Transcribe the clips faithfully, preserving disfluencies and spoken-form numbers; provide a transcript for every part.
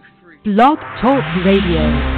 Blog Talk Radio.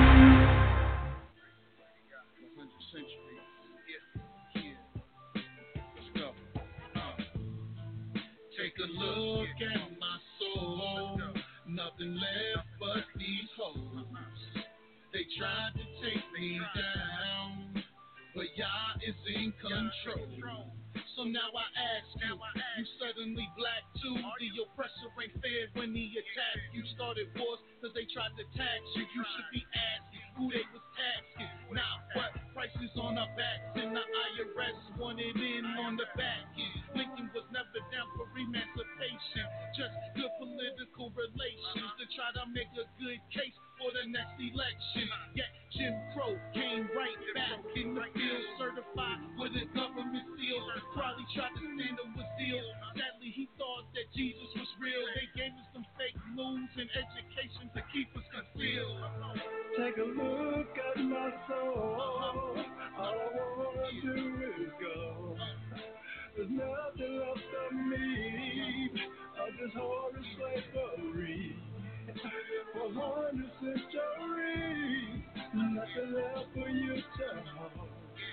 Take a look at my soul, nothing left but these hoes. They tried to take me down, but y'all is in control. So now I ask you, you suddenly black too. The oppressor ain't fair when he attacked you. Started wars cause they tried to tax you. You should be asking who they was taxing. Now what? Prices on our backs and the I R S wanted in on the back end. Lincoln was never down for emancipation, just good political relations to try to make a good case for the next election. Yet Jim Crow came right back in the field, certified with a government seal. Probably tried to stand up with zeal. Sadly, he thought that Jesus was real. They gave us some fake news and education to keep us concealed. Take a look at my soul. All I wanna do is go. There's nothing left of me. I just hold a slavery for hundred centuries. Nothing left for you to hold.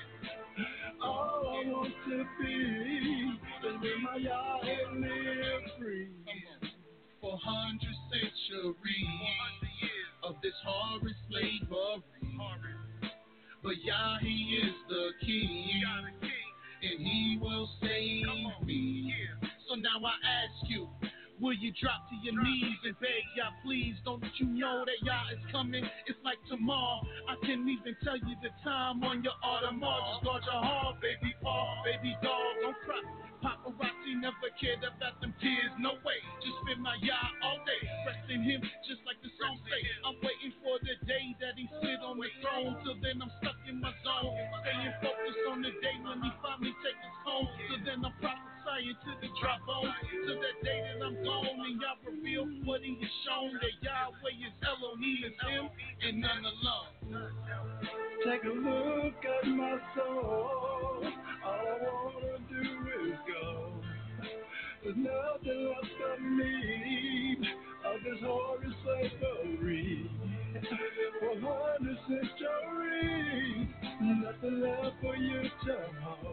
All I want to be is with my y'all and live free. For hundred centuries of this horrid slavery, but Yah, he is the king, and he will save me. So now I ask you, will you drop to your knees and beg Yah, please? Don't you know that Yah is coming? It's like tomorrow. I can't even tell you the time on your Audemars. Just guard your heart, baby Paul, baby doll. Don't cry. Paparazzi never cared about them tears. No way. Just spend my Yah all day. Rest in him, just like the song say. I'm waiting for the day that he sit on the throne. Till then I'm stuck in my zone. Staying focused on the day when he finally takes us home. Till then I'm prophesying to the drop on. Till that day that I'm gone and Yah reveal what he has shown. That Yahweh is Elohim, is him and none alone. Take a look at my soul. All I wanna do is go. There's nothing left of me. I just hold a slavery for hundred centuries. Nothing left for you to hold.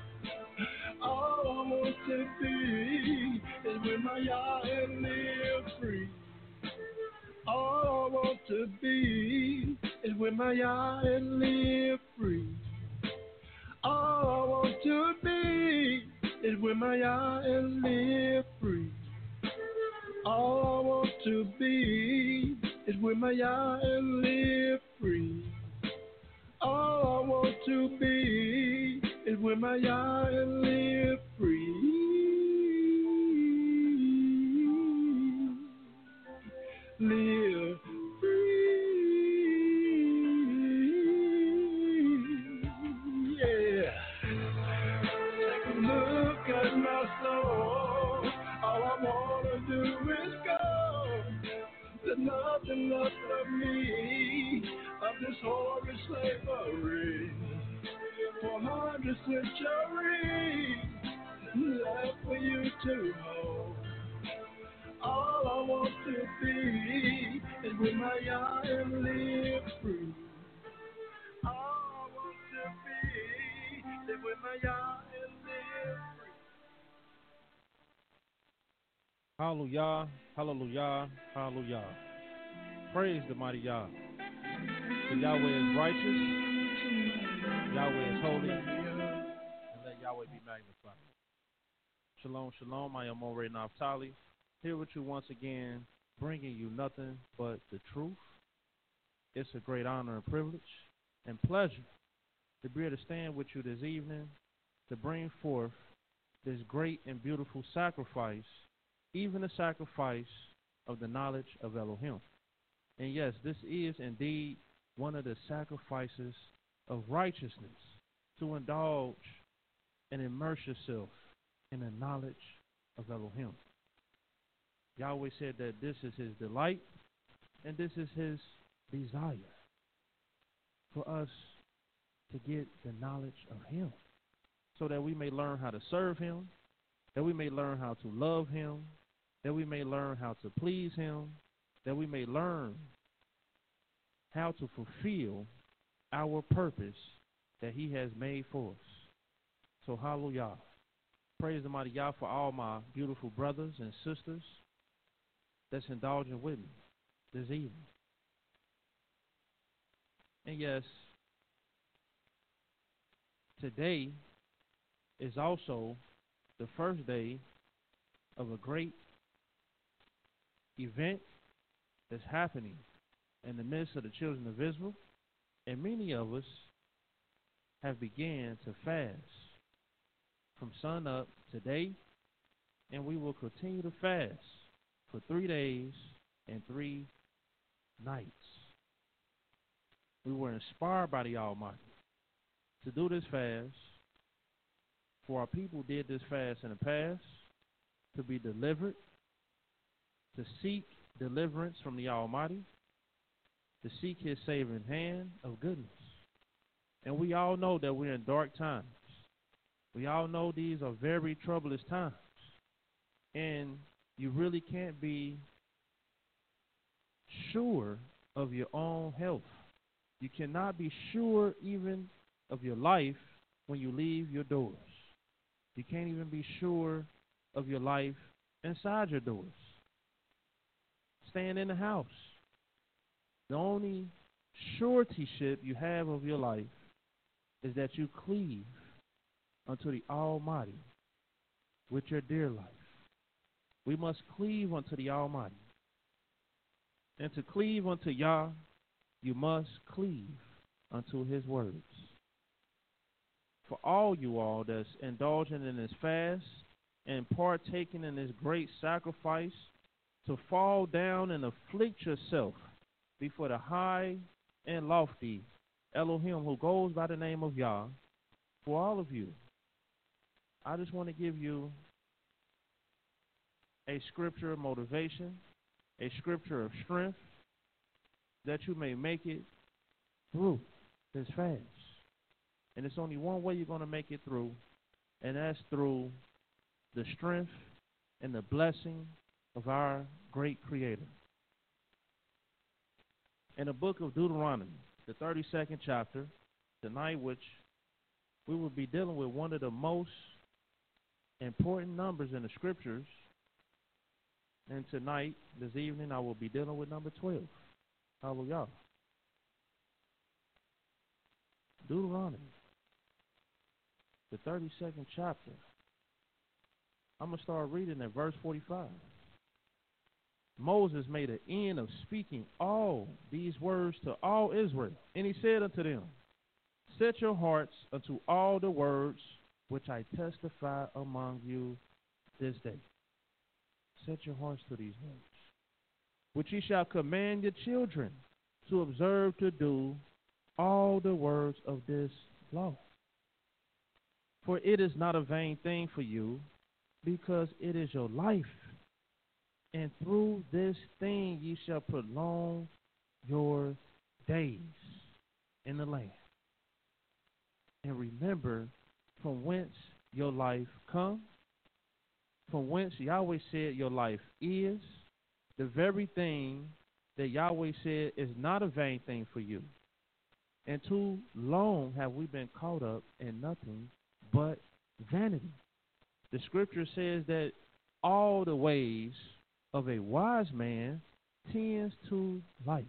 All I want to be is with my Yah and live free. All I want to be is with my Yah and live free. All I want to be is with my Yah and live free. All I want to be is with my Yah and live free. All I want to be is with my Yah and live free. Live free. Yeah. Take a look at my soul. All I wanna do is go. There's nothing left of me. Of this horrid slavery for hundred centuries. Left for you to hold. All I want to be is with my Yah and live free. All I want to be is with my Yah and live free. Hallelujah, hallelujah, hallelujah. Praise the mighty Yah. For Yahweh is righteous, Yahweh is holy, and let Yahweh be magnified. Shalom, shalom. I am Moreh Naphtali, here with you once again, bringing you nothing but the truth. It's a great honor and privilege and pleasure to be able to stand with you this evening to bring forth this great and beautiful sacrifice, even the sacrifice of the knowledge of Elohim. And yes, this is indeed one of the sacrifices of righteousness, to indulge and immerse yourself in the knowledge of Elohim. Yahweh said that this is his delight and this is his desire for us to get the knowledge of him so that we may learn how to serve him, that we may learn how to love him, that we may learn how to please him, that we may learn how to fulfill our purpose that he has made for us. So hallelujah. Praise the mighty Yah for all my beautiful brothers and sisters that's indulging with me this evening. And yes, today is also the first day of a great event that's happening in the midst of the children of Israel, and many of us have began to fast from sun up today, and we will continue to fast for three days and three nights. We were inspired by the Almighty to do this fast, for our people did this fast in the past to be delivered, to seek deliverance from the Almighty, to seek his saving hand of goodness. And we all know that we're in dark times. We all know these are very troublous times. And you really can't be sure of your own health. You cannot be sure even of your life when you leave your doors. You can't even be sure of your life inside your doors. Staying in the house. The only suretyship you have of your life is that you cleave unto the Almighty with your dear life. We must cleave unto the Almighty. And to cleave unto Yah, you must cleave unto his words. For all you all that's indulging in this fast and partaking in this great sacrifice, to fall down and afflict yourself before the high and lofty Elohim who goes by the name of Yah, for all of you, I just want to give you a scripture of motivation, a scripture of strength, that you may make it through this fast. And it's only one way you're going to make it through, and that's through the strength and the blessing of our great Creator. In the book of Deuteronomy, the thirty-second chapter, tonight, which we will be dealing with one of the most important numbers in the scriptures, and tonight, this evening, I will be dealing with number twelve. Hallelujah. Deuteronomy, the thirty-second chapter. I'm going to start reading at verse forty-five. Moses made an end of speaking all these words to all Israel, and he said unto them, set your hearts unto all the words which I testify among you this day. Set your hearts to these words, which ye shall command your children to observe to do all the words of this law. For it is not a vain thing for you, because it is your life. And through this thing ye shall prolong your days in the land. And remember from whence your life comes, from whence Yahweh said your life is, the very thing that Yahweh said is not a vain thing for you. And too long have we been caught up in nothing but vanity. The scripture says that all the ways of a wise man tends to life.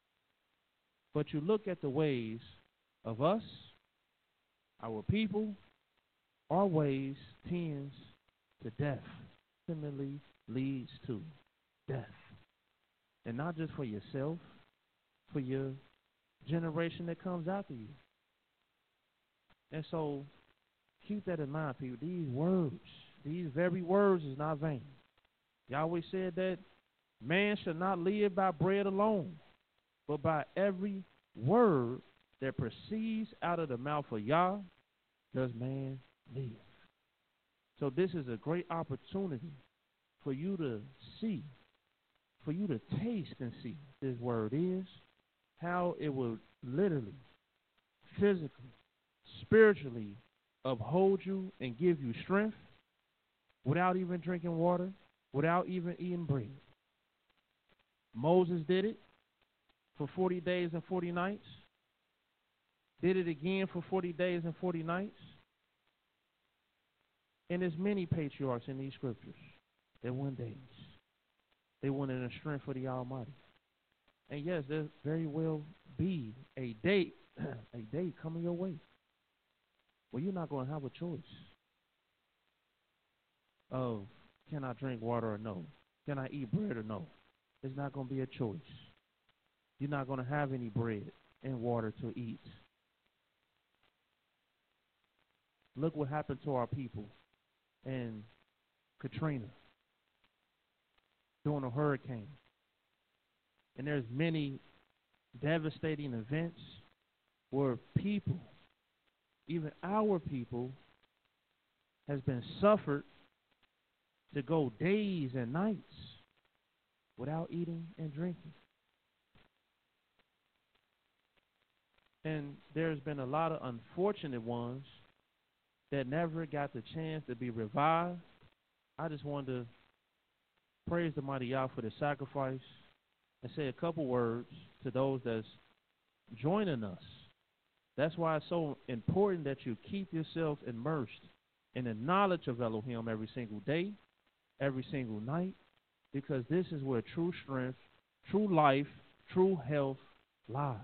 But you look at the ways of us, our people, our ways tends to death. Ultimately leads to death. And not just for yourself, for your generation that comes after you. And so keep that in mind, people. These words, these very words is not vain. Yahweh said that man should not live by bread alone, but by every word that proceeds out of the mouth of Yah does man live. So this is a great opportunity for you to see, for you to taste and see this word is, how it will literally, physically, spiritually uphold you and give you strength without even drinking water, without even eating bread. Moses did it for forty days and forty nights. Did it again for forty days and forty nights. And there's many patriarchs in these scriptures that went days. They went in the strength of the Almighty. And yes, there very well be a day, a day coming your way where you're not going to have a choice of can I drink water or no? Can I eat bread or no? It's not going to be a choice. You're not going to have any bread and water to eat. Look what happened to our people in Katrina during a hurricane. And there's many devastating events where people, even our people, has been suffered to go days and nights without eating and drinking. And there's been a lot of unfortunate ones that never got the chance to be revived. I just wanted to praise the mighty Yah for the sacrifice and say a couple words to those that's joining us. That's why it's so important that you keep yourself immersed in the knowledge of Elohim every single day, every single night, because this is where true strength, true life, true health lies.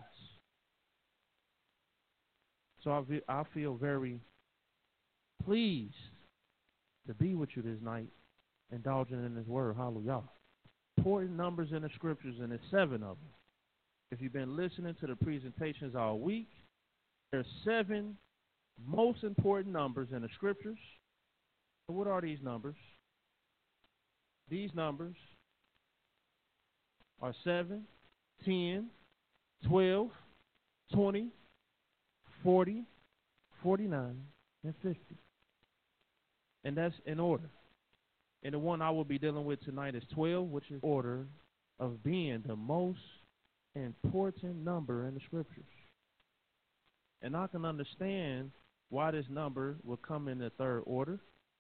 So I, ve- I feel very pleased to be with you this night, indulging in this word. Hallelujah. Important numbers in the scriptures, and there's seven of them. If you've been listening to the presentations all week, there's seven most important numbers in the scriptures. So what are these numbers? These numbers are seven, ten, twelve, twenty, forty, forty-nine, and fifty. And that's in order. And the one I will be dealing with tonight is twelve, which is order of being the most important number in the scriptures. And I can understand why this number will come in the third order.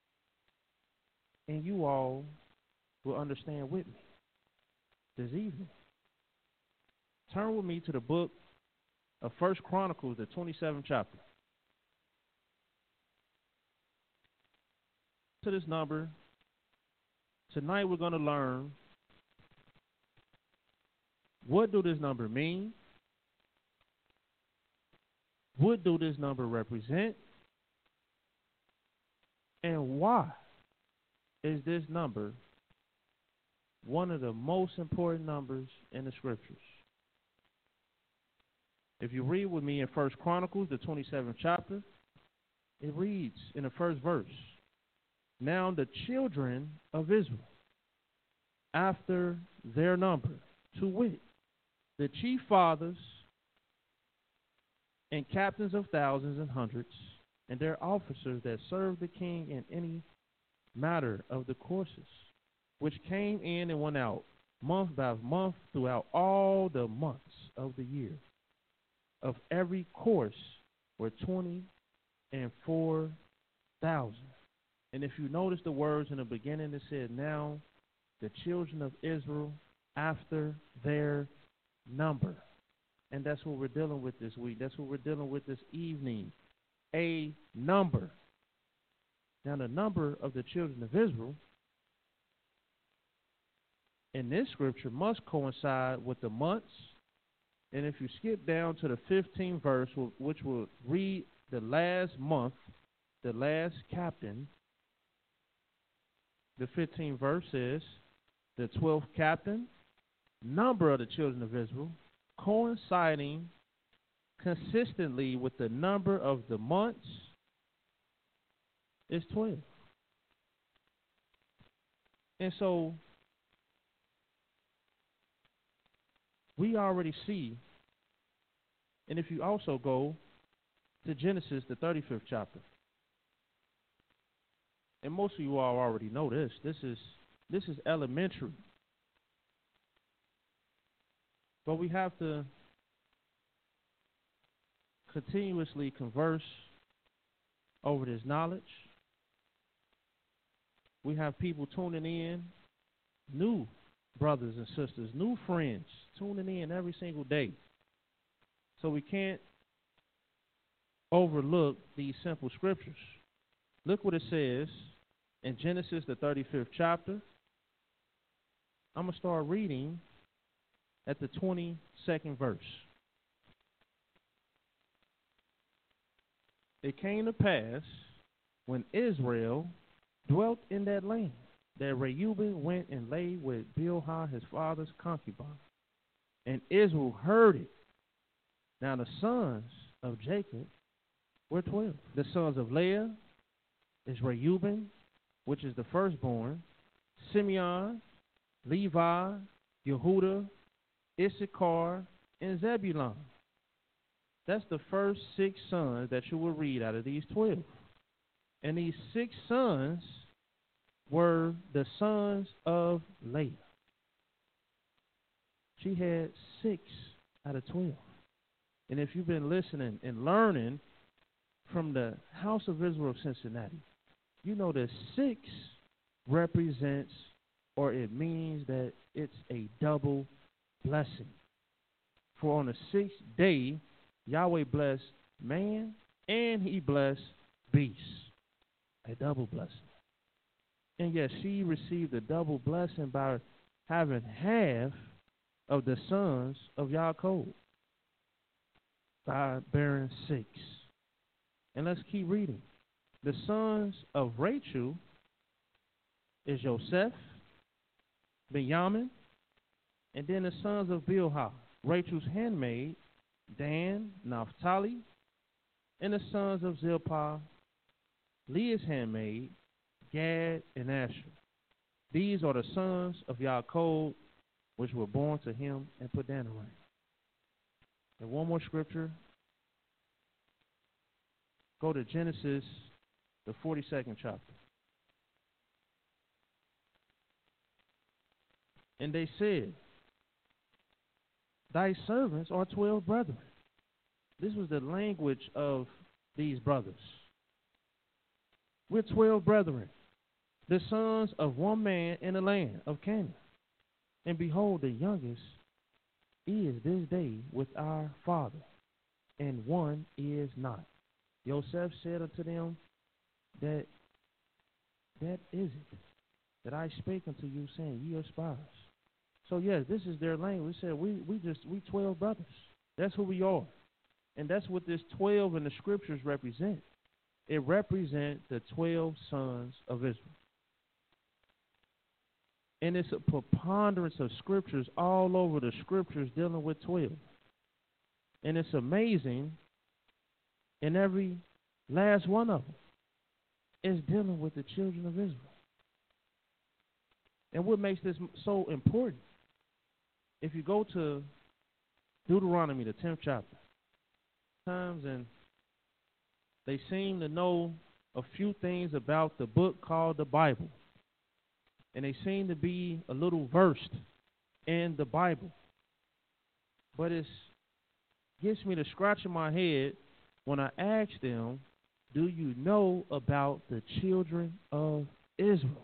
And you all will understand with me this evening. Turn with me to the book of First Chronicles, the twenty-seventh chapter. To this number, tonight we're going to learn what do this number mean? What do this number represent? And why is this number one of the most important numbers in the scriptures? If you read with me in First Chronicles, the twenty-seventh chapter, it reads in the first verse, "Now the children of Israel, after their number, to wit, the chief fathers and captains of thousands and hundreds, and their officers that served the king in any matter of the courses, which came in and went out month by month throughout all the months of the year, of every course were twenty and four thousand." And if you notice the words in the beginning, it said, "Now the children of Israel after their number." And that's what we're dealing with this week. That's what we're dealing with this evening. A number. Now the number of the children of Israel in this scripture must coincide with the months. And if you skip down to the fifteenth verse, which will read the last month, the last captain, the fifteenth verse says, "The twelfth captain, number of the children of Israel, coinciding consistently with the number of the months, is twelve." And so we already see, and if you also go to Genesis, the thirty-fifth chapter, and most of you all already know this, this is this is elementary. But we have to continuously converse over this knowledge. We have people tuning in new brothers and sisters, new friends tuning in every single day. So we can't overlook these simple scriptures. Look what it says in Genesis, the thirty-fifth chapter. I'm going to start reading at the twenty-second verse. It came to pass when Israel dwelt in that land that Reuben went and lay with Bilhah his father's concubine. And Israel heard it. Now the sons of Jacob were twelve. The sons of Leah is Reuben, which is the firstborn, Simeon, Levi, Yehuda, Issachar, and Zebulun. That's the first six sons that you will read out of these twelve. And these six sons were the sons of Leah. She had six out of twelve. And if you've been listening and learning from the House of Israel of Cincinnati, you know that six represents, or it means that it's a double blessing. For on the sixth day, Yahweh blessed man and he blessed beasts. A double blessing. And yet she received a double blessing by having half of the sons of Yaakov, by bearing six. And let's keep reading. The sons of Rachel is Joseph, Benjamin, and then the sons of Bilhah, Rachel's handmaid, Dan, Naphtali, and the sons of Zilpah, Leah's handmaid, Gad, and Asher. These are the sons of Yaakov, which were born to him in Padanaram. And one more scripture. Go to Genesis, the forty-second chapter. And they said, thy servants are twelve brethren. This was the language of these brothers. We're twelve brethren, the sons of one man in the land of Canaan. And behold, the youngest is this day with our father, and one is not. Joseph said unto them, that that is it, that I spake unto you, saying, ye are spies. So yes, this is their language. We said we we just we twelve brothers. That's who we are, and that's what this twelve in the scriptures represent. It represents the twelve sons of Israel. And it's a preponderance of scriptures all over the scriptures dealing with twelve. And it's amazing, in every last one of them is dealing with the children of Israel. And what makes this so important, if you go to Deuteronomy, the tenth chapter, times and they seem to know a few things about the book called the Bible. And they seem to be a little versed in the Bible. But it gets me to scratching my head when I ask them, do you know about the children of Israel?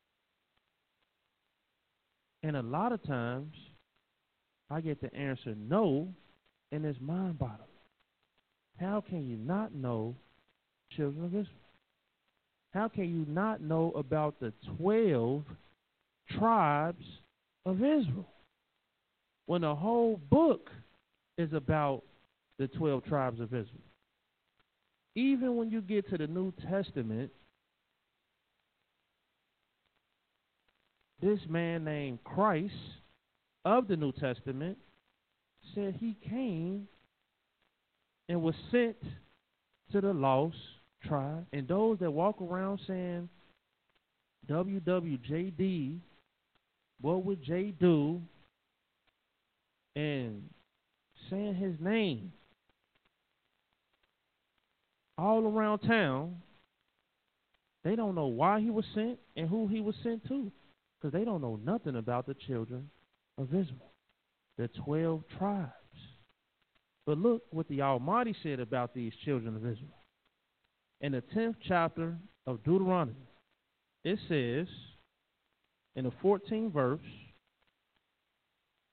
And a lot of times, I get the answer no, and it's mind-boggling. How can you not know children of Israel? How can you not know about the twelve tribes of Israel when the whole book is about the twelve tribes of Israel? Even when you get to the New Testament, this man named Christ of the New Testament said he came and was sent to the lost tribe. And those that walk around saying, W W J D, what would J do? And saying his name all around town, they don't know why he was sent and who he was sent to, because they don't know nothing about the children of Israel, the twelve tribes. But look what the Almighty said about these children of Israel. In the tenth chapter of Deuteronomy, it says, in the fourteenth verse,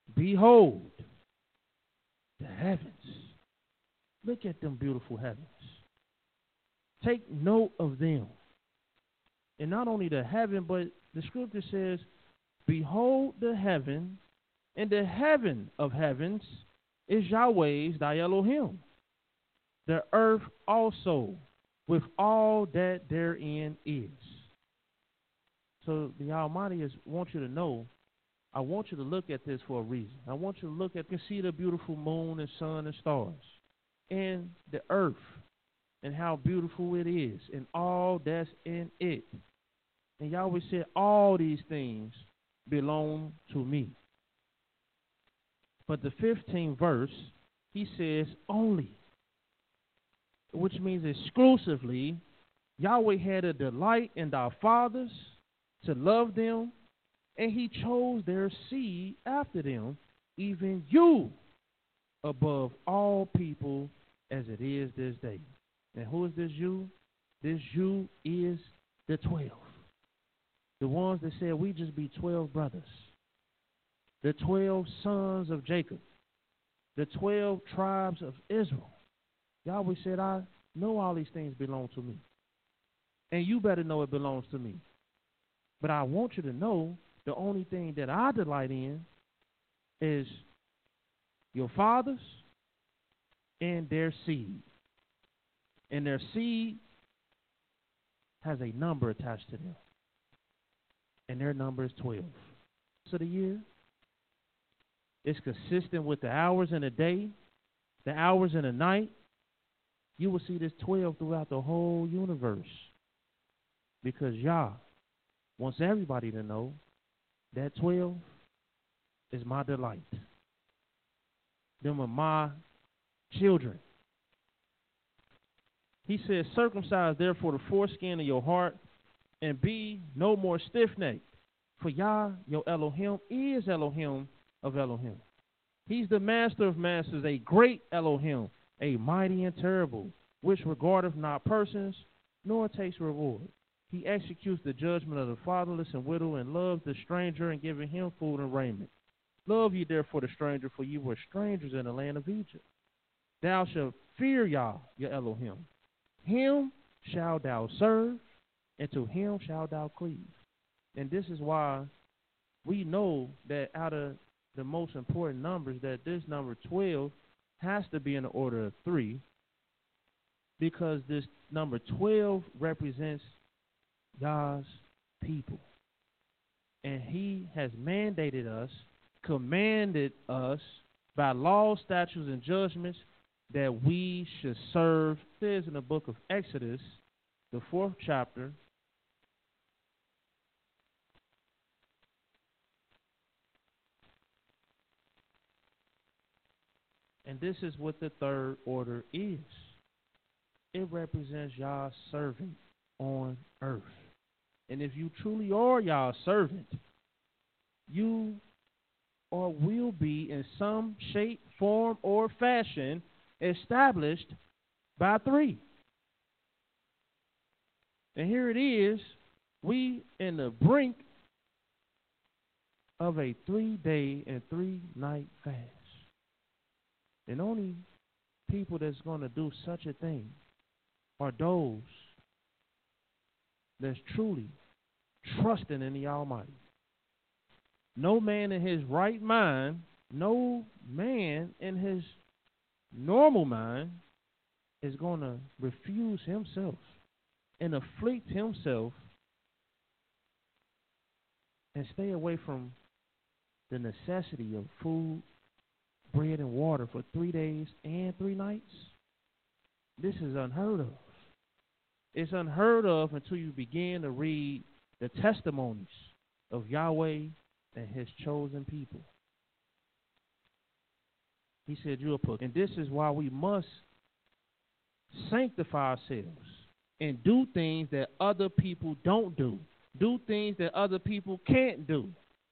Behold the heavens. Look at them beautiful heavens. Take note of them. And not only the heaven, but the scripture says, behold the heaven, and the heaven of heavens is Yahweh's, thy Elohim. The earth also, with all that therein is. So the Almighty is, wants you to know, I want you to look at this for a reason. I want you to look at, you can see the beautiful moon and sun and stars, and the earth, and how beautiful it is, and all that's in it. And Yahweh said, all these things belong to me. But the fifteenth verse, he says only, which means exclusively, Yahweh had a delight in our fathers to love them, and he chose their seed after them, even you, above all people as it is this day. And who is this you? This you is the twelve. The ones that said we just be twelve brothers. The twelve sons of Jacob. The twelve tribes of Israel. Yahweh said, I know all these things belong to me. And you better know it belongs to me. But I want you to know the only thing that I delight in is your fathers and their seed. And their seed has a number attached to them. And their number is twelve. So the year is consistent with the hours in the day, the hours in the night. You will see this twelve throughout the whole universe. Because Yah wants everybody to know that twelve is my delight. Them are my children. He says, circumcise therefore the foreskin of your heart, and be no more stiff-necked. For Yah, your Elohim, is Elohim of Elohim. He's the master of masters, a great Elohim, a mighty and terrible, which regardeth not persons, nor takes reward. He executes the judgment of the fatherless and widow, and loves the stranger, and giving him food and raiment. Love ye therefore the stranger, for ye were strangers in the land of Egypt. Thou shalt fear Yah, your Elohim. Him shalt thou serve, and to him shalt thou cleave. And this is why we know that out of the most important numbers, that this number twelve has to be in the order of three, because this number twelve represents God's people. And he has mandated us, commanded us by law, statutes, and judgments that we should serve. It says in the book of Exodus, the fourth chapter, and this is what the third order is. It represents Yah's servant on earth. And if you truly are Yah's servant, you or will be in some shape, form, or fashion established by three. And here it is, we in the brink of a three-day and three-night fast. And only people that's going to do such a thing are those that's truly trusting in the Almighty. No man in his right mind, no man in his normal mind is going to refuse himself and afflict himself and stay away from the necessity of food, bread, and water for three days and three nights. This is unheard of. It's unheard of until you begin to read the testimonies of Yahweh and his chosen people. He said, you will put, and this is why we must sanctify ourselves and do things that other people don't do. Do things that other people can't do.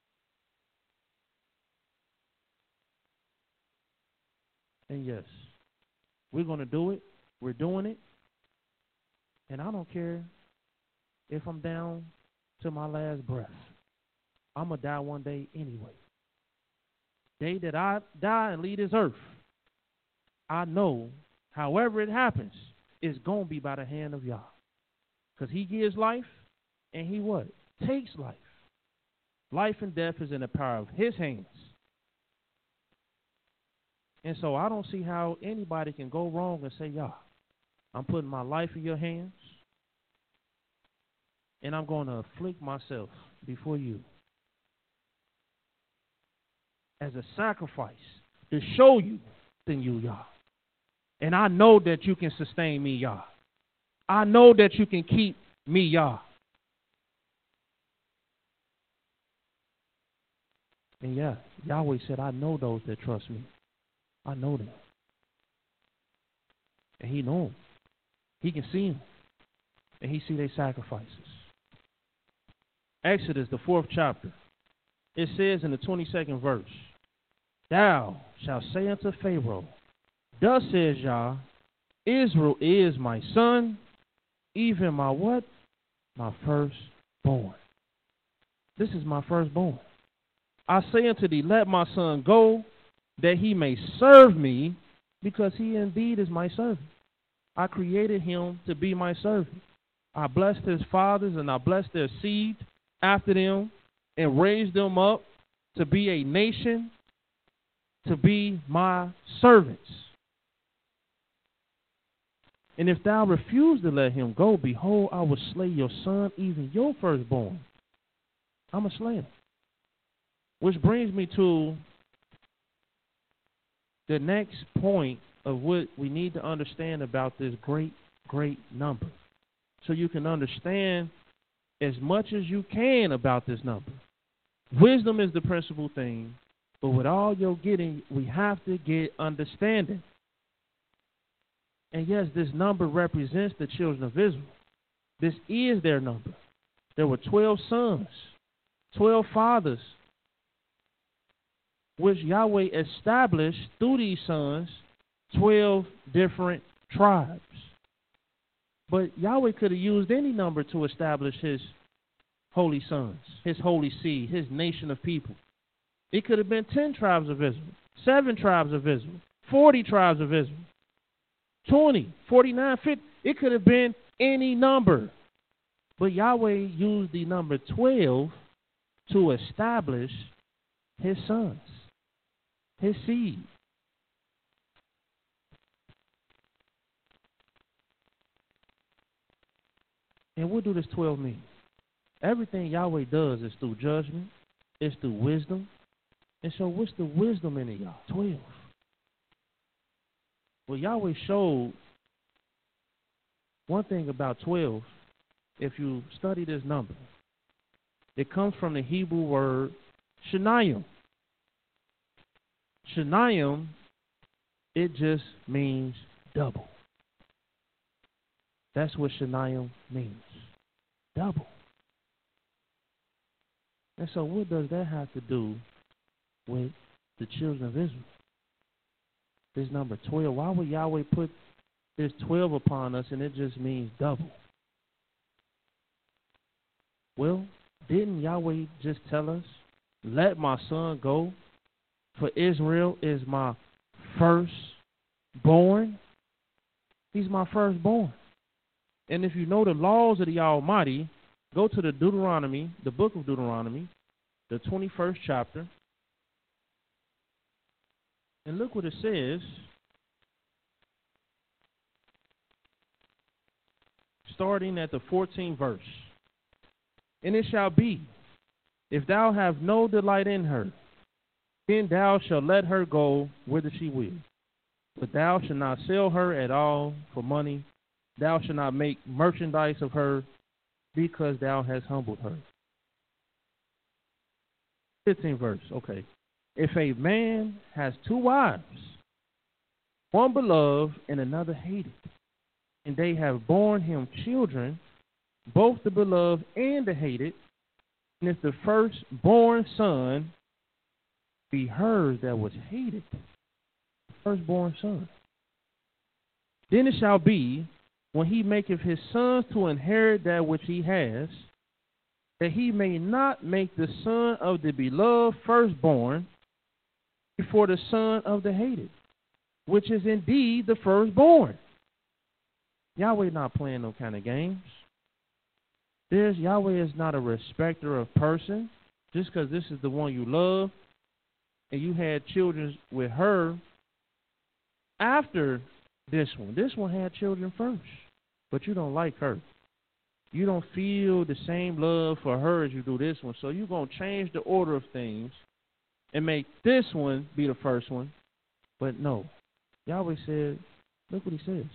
And yes, we're going to do it. We're doing it. And I don't care if I'm down to my last breath. I'm going to die one day anyway. Day that I die and leave this earth, I know, however it happens, it's going to be by the hand of Yah. Because he gives life, and he what? Takes life. Life and death is in the power of his hands. And so I don't see how anybody can go wrong and say, Yah, I'm putting my life in your hands, and I'm going to afflict myself before you as a sacrifice to show you in you, Yah. And I know that you can sustain me, Yah. I know that you can keep me, Yah. And yeah, Yahweh said, I know those that trust me. I know them. And he know them. He can see them. And he see their sacrifices. Exodus, the fourth chapter. It says in the twenty-second verse, Thou shalt say unto Pharaoh, Thus says Yah, Israel is my son, even my what? My firstborn. This is my firstborn. I say unto thee, let my son go, that he may serve me, because he indeed is my servant. I created him to be my servant. I blessed his fathers, and I blessed their seed after them, and raised them up to be a nation, to be my servants. And if thou refuse to let him go, behold, I will slay your son, even your firstborn. I'm a slayer. Which brings me to the next point of what we need to understand about this great, great number. So you can understand as much as you can about this number. Wisdom is the principal thing, but with all you're getting, we have to get understanding. And yes, this number represents the children of Israel. This is their number. There were twelve sons, twelve fathers, which Yahweh established through these sons, twelve different tribes. But Yahweh could have used any number to establish his holy sons, his holy seed, his nation of people. It could have been ten tribes of Israel, seven tribes of Israel, forty tribes of Israel, twenty, forty-nine, fifty. It could have been any number. But Yahweh used the number twelve to establish his sons, his seed. And what do this twelve mean? Everything Yahweh does is through judgment, it's through wisdom. And so what's the wisdom in it, y'all? twelve. Well, Yahweh showed one thing about twelve. If you study this number, it comes from the Hebrew word Shanayim. Shanayim, it just means double. That's what Shanayim means. Double. And so what does that have to do with the children of Israel? This number twelve. Why would Yahweh put this twelve upon us and it just means double? Well, didn't Yahweh just tell us, let my son go, for Israel is my firstborn? He's my firstborn. And if you know the laws of the Almighty, go to the Deuteronomy, the book of Deuteronomy, the twenty-first chapter, and look what it says. Starting at the fourteenth verse. And it shall be, if thou have no delight in her, then thou shalt let her go whither she will. But thou shalt not sell her at all for money. Thou shalt not make merchandise of her, because thou hast humbled her. fifteenth verse, okay. If a man has two wives, one beloved and another hated, and they have borne him children, both the beloved and the hated, and if the firstborn son be hers that was hated, the firstborn son, then it shall be, when he maketh his sons to inherit that which he has, that he may not make the son of the beloved firstborn for the son of the hated, which is indeed the firstborn. Yahweh not playing no kind of games. There's Yahweh is not a respecter of person. Just because this is the one you love and you had children with her after this one. This one had children first, but you don't like her. You don't feel the same love for her as you do this one. So you're going to change the order of things and make this one be the first one. But no. Yahweh said, look what he says.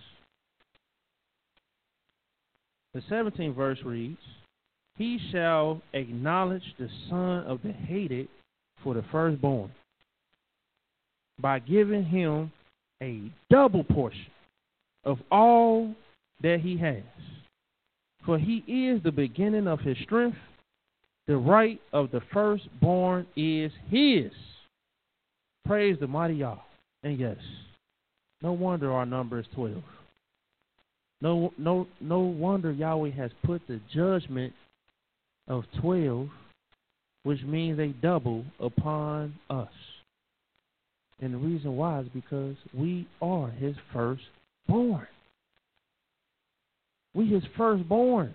The seventeenth verse reads, he shall acknowledge the son of the hated for the firstborn by giving him a double portion of all that he has. For he is the beginning of his strength. The right of the firstborn is his. Praise the mighty Yah. And yes, no wonder our number is twelve. No, no, no wonder Yahweh has put the judgment of twelve, which means a double, upon us. And the reason why is because we are his firstborn. We his firstborn.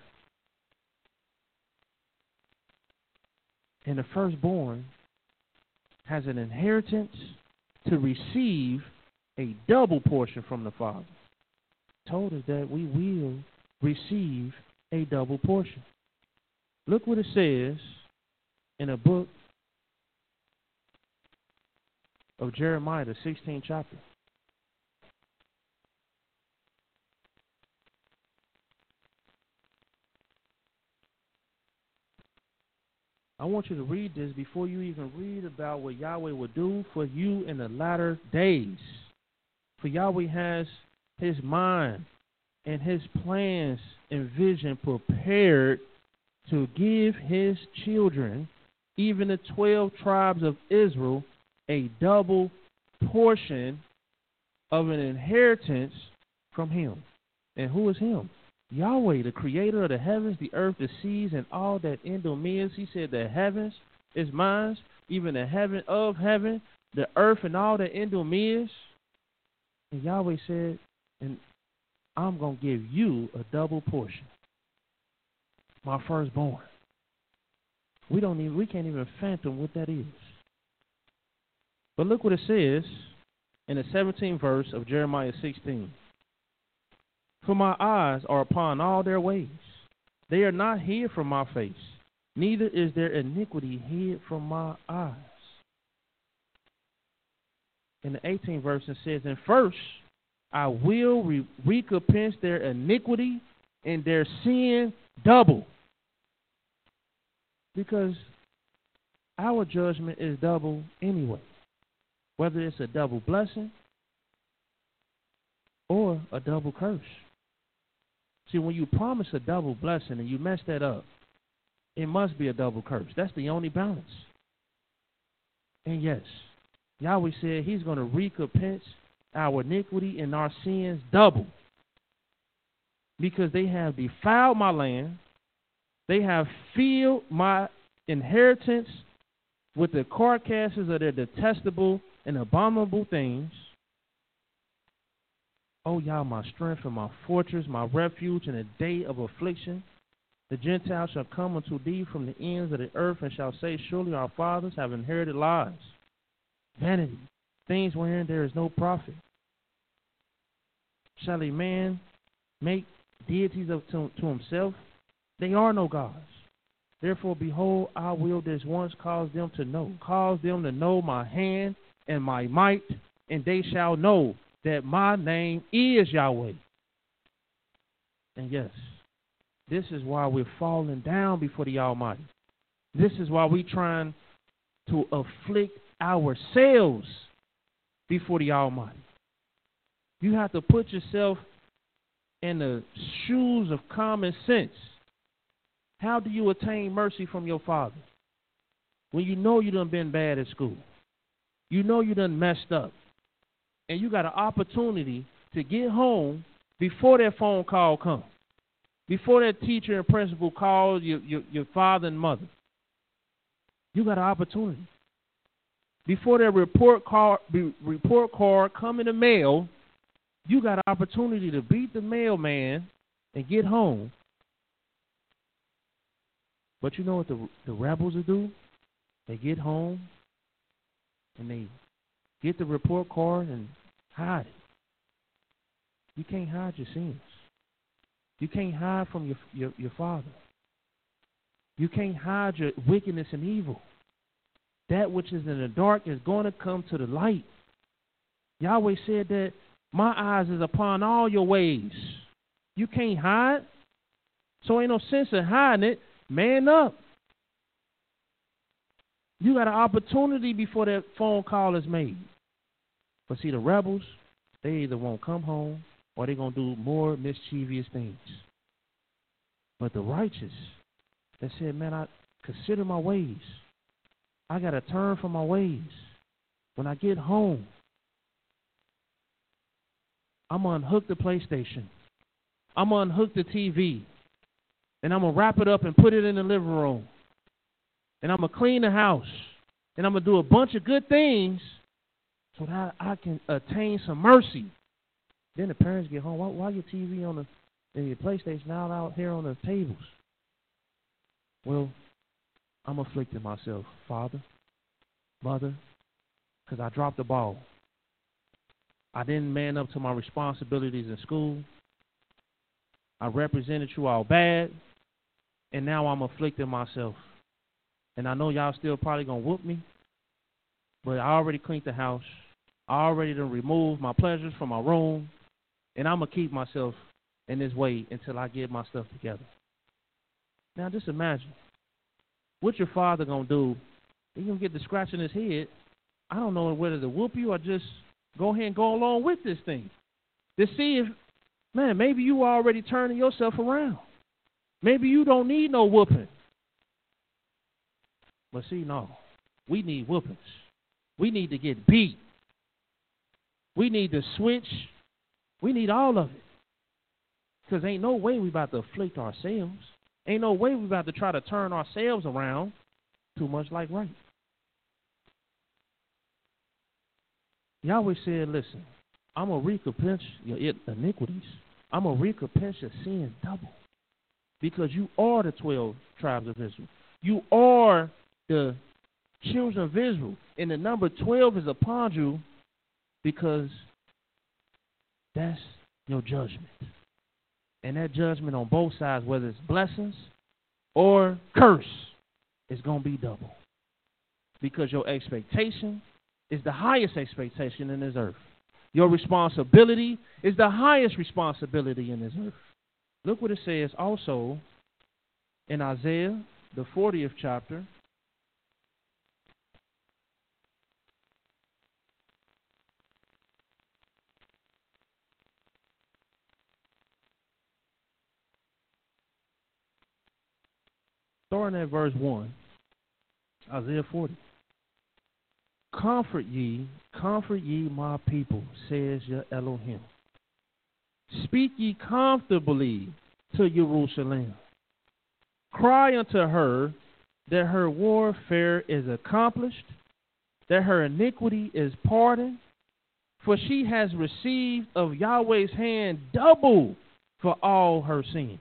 And the firstborn has an inheritance to receive a double portion from the Father. Told us that we will receive a double portion. Look what it says in a book of Jeremiah, the sixteenth chapter. I want you to read this before you even read about what Yahweh will do for you in the latter days. For Yahweh has his mind and his plans and vision prepared to give his children, even the twelve tribes of Israel, a double portion of an inheritance from him. And who is him? Yahweh, the creator of the heavens, the earth, the seas, and all that in them is. He said the heavens is mine, even the heaven of heaven, the earth and all that in them is. And Yahweh said, and I'm going to give you a double portion. My firstborn. We don't even, we can't even fathom what that is. But look what it says in the seventeenth verse of Jeremiah sixteen. For my eyes are upon all their ways. They are not hid from my face, neither is their iniquity hid from my eyes. In the eighteenth verse it says, and first I will re- recompense their iniquity and their sin double. Because our judgment is double anyway. Whether it's a double blessing or a double curse. See, when you promise a double blessing and you mess that up, it must be a double curse. That's the only balance. And yes, Yahweh said he's going to recompense our iniquity and our sins double. Because they have defiled my land. They have filled my inheritance with the carcasses of their detestable and abominable things. O Yah, my strength and my fortress, my refuge in a day of affliction. The Gentiles shall come unto thee from the ends of the earth and shall say, surely our fathers have inherited lies, vanity, things wherein there is no profit. Shall a man make deities of to, to himself? They are no gods. Therefore, behold, I will this once cause them to know, cause them to know my hand and my might, and they shall know that my name is Yahweh. And yes, this is why we're falling down before the Almighty. This is why we're trying to afflict ourselves before the Almighty. You have to put yourself in the shoes of common sense. How do you attain mercy from your Father? When you know you done been bad at school. You know you done messed up. And you got an opportunity to get home before that phone call comes. Before that teacher and principal calls your, your, your father and mother. You got an opportunity. before that report card, report card come in the mail, you got an opportunity to beat the mailman and get home. But you know what the the rebels will do? They get home and they get the report card and hide it. You can't hide your sins. You can't hide from your your, your father. You can't hide your wickedness and evil. That which is in the dark is going to come to the light. Yahweh said that my eyes is upon all your ways. You can't hide. So ain't no sense in hiding it. Man up. You got an opportunity before that phone call is made. But see, the rebels, they either won't come home or they're going to do more mischievous things. But the righteous, they said, man, I consider my ways. I got to turn from my ways. When I get home, I'm going to unhook the PlayStation. I'm going to unhook the T V. And I'm going to wrap it up and put it in the living room. And I'm going to clean the house. And I'm going to do a bunch of good things so that I can attain some mercy. Then the parents get home. Why, why your T V on the and your PlayStation out out here on the tables? Well, I'm afflicting myself, father, mother, because I dropped the ball. I didn't man up to my responsibilities in school. I represented you all bad, and now I'm afflicting myself. And I know y'all still probably going to whoop me, but I already cleaned the house. I already done removed my pleasures from my room, and I'm going to keep myself in this way until I get my stuff together. Now just imagine. What your father going to do, he's going to get the scratch in his head. I don't know whether to whoop you or just go ahead and go along with this thing. To see if, man, maybe you already turning yourself around. Maybe you don't need no whooping. But see, no, we need whoopings. We need to get beat. We need to switch. We need all of it. Because ain't no way we about to afflict ourselves. Ain't no way we about to try to turn ourselves around too much like right. Yahweh said, listen, I'm going to recompense your iniquities. I'm going to recompense your sins double. Because you are the twelve tribes of Israel. You are the children of Israel. And the number twelve is upon you because that's your judgment. And that judgment on both sides, whether it's blessings or curse, is going to be double. Because your expectation is the highest expectation in this earth. Your responsibility is the highest responsibility in this earth. Look what it says also in Isaiah, the fortieth chapter. Starting at verse one, Isaiah forty. Comfort ye, comfort ye my people, says your Elohim. Speak ye comfortably to Jerusalem. Cry unto her that her warfare is accomplished, that her iniquity is pardoned, for she has received of Yahweh's hand double for all her sins.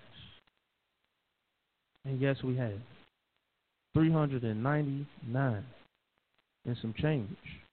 And yes, we have. three hundred ninety-nine and some change.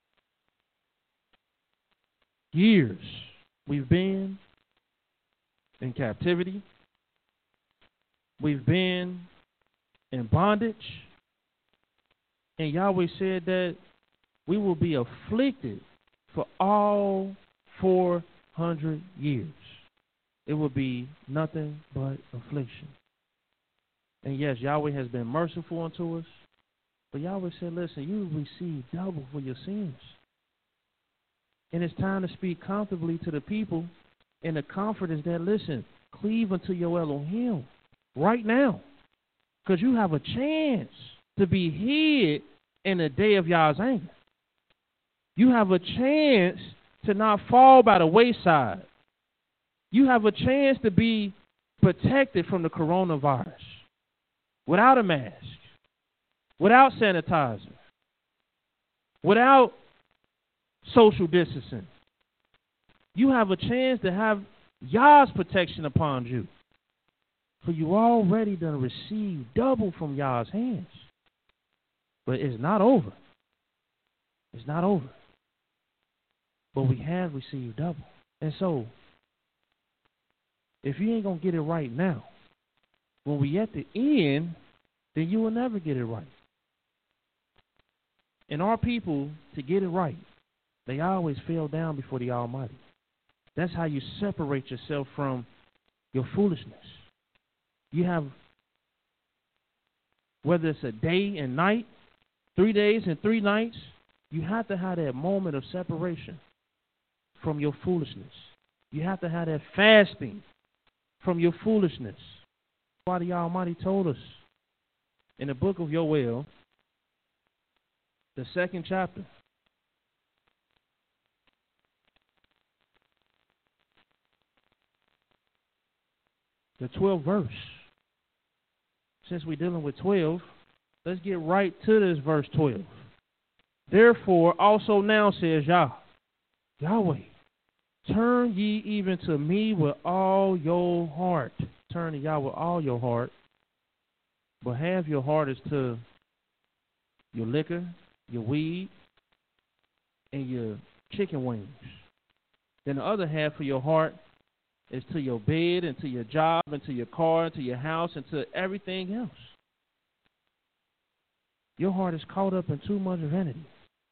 Years we've been in captivity. We've been in bondage. And Yahweh said that we will be afflicted for all four hundred years. It will be nothing but affliction. And yes, Yahweh has been merciful unto us. But Yahweh said, listen, you will receive double for your sins. And it's time to speak comfortably to the people. And the comfort is that, listen, cleave unto your Elohim right now. Because you have a chance to be hid in the day of Yah's anger. You have a chance to not fall by the wayside. You have a chance to be protected from the coronavirus. Without a mask, without sanitizer. without social distancing. You have a chance to have Yah's protection upon you. For you already done received double from Yah's hands. But it's not over. It's not over. But we have received double. And so, if you ain't going to get it right now, when we at the end, then you will never get it right. And our people, to get it right, they always fell down before the Almighty. That's how you separate yourself from your foolishness. You have, whether it's a day and night, three days and three nights, you have to have that moment of separation from your foolishness. You have to have that fasting from your foolishness. That's why the Almighty told us in the book of Yoel, the second chapter, the twelfth verse. Since we're dealing with twelve, let's get right to this verse twelve. Therefore, also now says Yah, Yahweh, turn ye even to me with all your heart. Turn to Yah with all your heart, but have your heart as to your liquor, your weed, and your chicken wings. Then the other half of your heart is to your bed and to your job and to your car and to your house and to everything else. Your heart is caught up in too much vanity.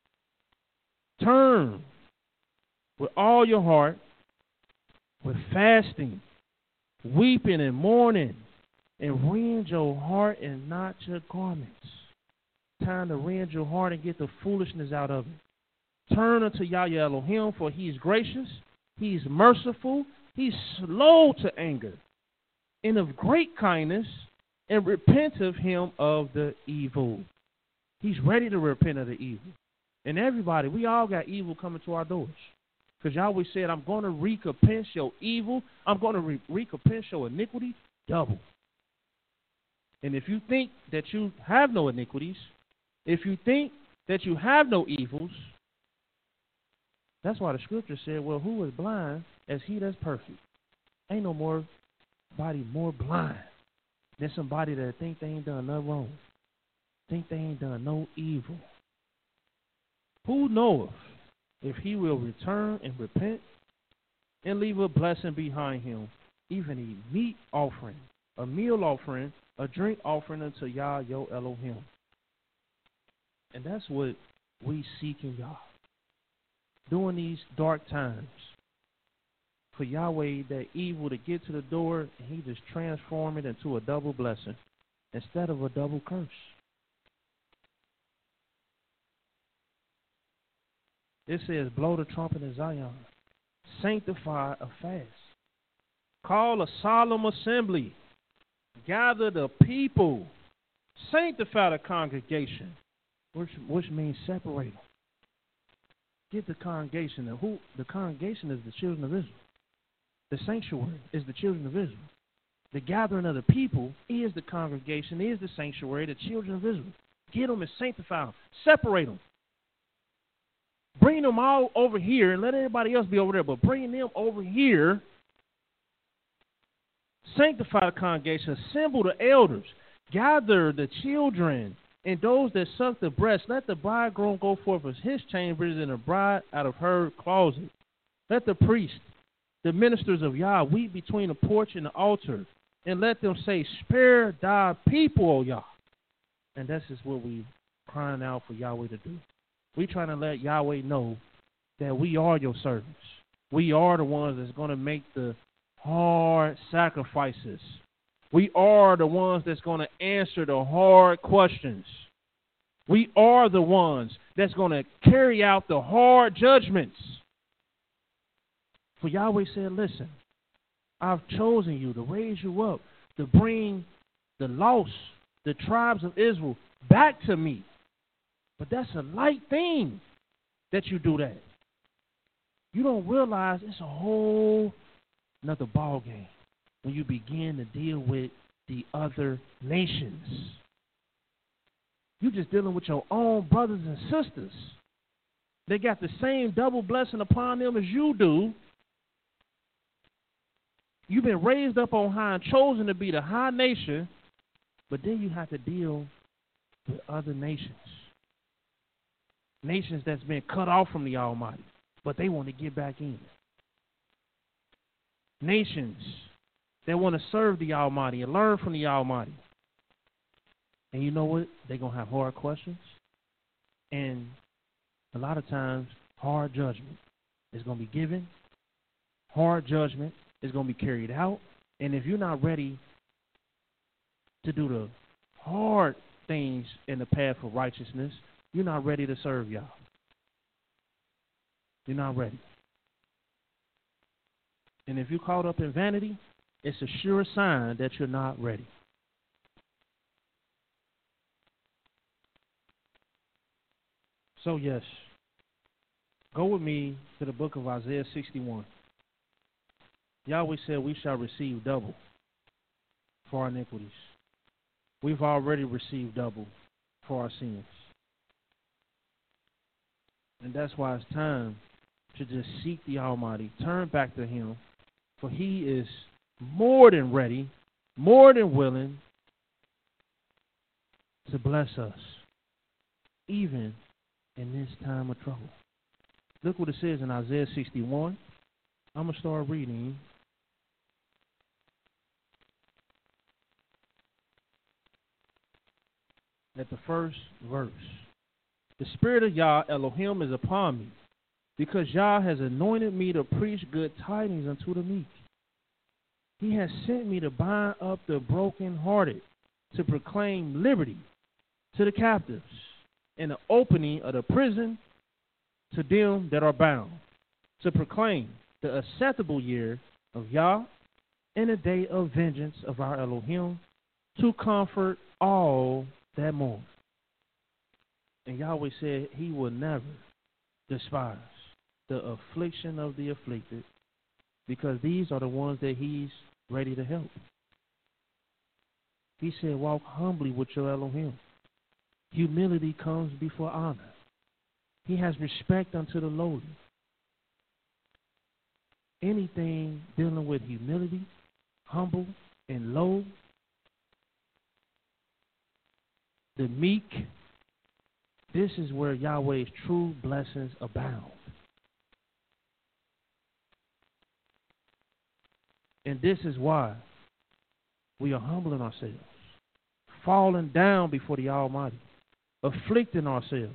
Turn with all your heart, with fasting, weeping and mourning, and rend your heart and not your garments. Time to rend your heart and get the foolishness out of it. Turn unto Yahweh Elohim, for he is gracious, he is merciful, he's slow to anger, and of great kindness, and repent of him of the evil. He's ready to repent of the evil. And everybody, we all got evil coming to our doors. Because Yahweh said, I'm going to recompense your evil. I'm going to re- recompense your iniquity double. And if you think that you have no iniquities, if you think that you have no evils, that's why the scripture said, well, who is blind as he that's perfect? Ain't no more body more blind than somebody that think they ain't done nothing wrong, think they ain't done no evil. Who knoweth if he will return and repent and leave a blessing behind him, even a meat offering, a meal offering, a drink offering unto Yah, your Elohim. And that's what we seek in Yah. During these dark times, for Yahweh, that evil to get to the door, and he just transform it into a double blessing instead of a double curse. It says, blow the trumpet in Zion, sanctify a fast, call a solemn assembly, gather the people, sanctify the congregation, which, which means separate them. Get the congregation. And who the congregation is the children of Israel. The sanctuary is the children of Israel. The gathering of the people is the congregation, is the sanctuary, the children of Israel. Get them and sanctify them. Separate them. Bring them all over here and let everybody else be over there, but bring them over here. Sanctify the congregation. Assemble the elders. Gather the children and those that suck the breast. Let the bridegroom go forth of his chambers and the bride out of her closet. Let the priest, the ministers of Yah, weep between the porch and the altar, and let them say, spare thy people, O Yah. And this is what we crying out for Yahweh to do. We trying to let Yahweh know that we are your servants. We are the ones that's going to make the hard sacrifices. We are the ones that's going to answer the hard questions. We are the ones that's going to carry out the hard judgments. For Yahweh said, listen, I've chosen you to raise you up, to bring the lost, the tribes of Israel back to me. But that's a light thing that you do that. You don't realize it's a whole another ball game when you begin to deal with the other nations. You're just dealing with your own brothers and sisters. They got the same double blessing upon them as you do. You've been raised up on high and chosen to be the high nation, but then you have to deal with other nations. Nations that's been cut off from the Almighty, but they want to get back in. Nations that want to serve the Almighty and learn from the Almighty. And you know what? They're going to have hard questions. And a lot of times, hard judgment is going to be given. Hard judgment is going to be carried out. And if you're not ready to do the hard things in the path of righteousness, you're not ready to serve y'all. You're not ready. And if you're caught up in vanity, it's a sure sign that you're not ready. So, yes, go with me to the book of Isaiah sixty-one. Yahweh said we shall receive double for our iniquities. We've already received double for our sins. And that's why it's time to just seek the Almighty, turn back to Him, for He is more than ready, more than willing to bless us, even in this time of trouble. Look what it says in Isaiah sixty-one. I'm going to start reading at the first verse. The Spirit of Yah Elohim is upon me, because Yah has anointed me to preach good tidings unto the meek. He has sent me to bind up the brokenhearted, to proclaim liberty to the captives, and the opening of the prison to them that are bound, to proclaim the acceptable year of Yah and the day of vengeance of our Elohim, to comfort all that mourn. And Yahweh said He will never despise the affliction of the afflicted, because these are the ones that He's ready to help. He said, walk humbly with your Elohim. Humility comes before honor. He has respect unto the lowly. Anything dealing with humility, humble, and low, the meek, this is where Yahweh's true blessings abound. And this is why we are humbling ourselves, falling down before the Almighty, afflicting ourselves.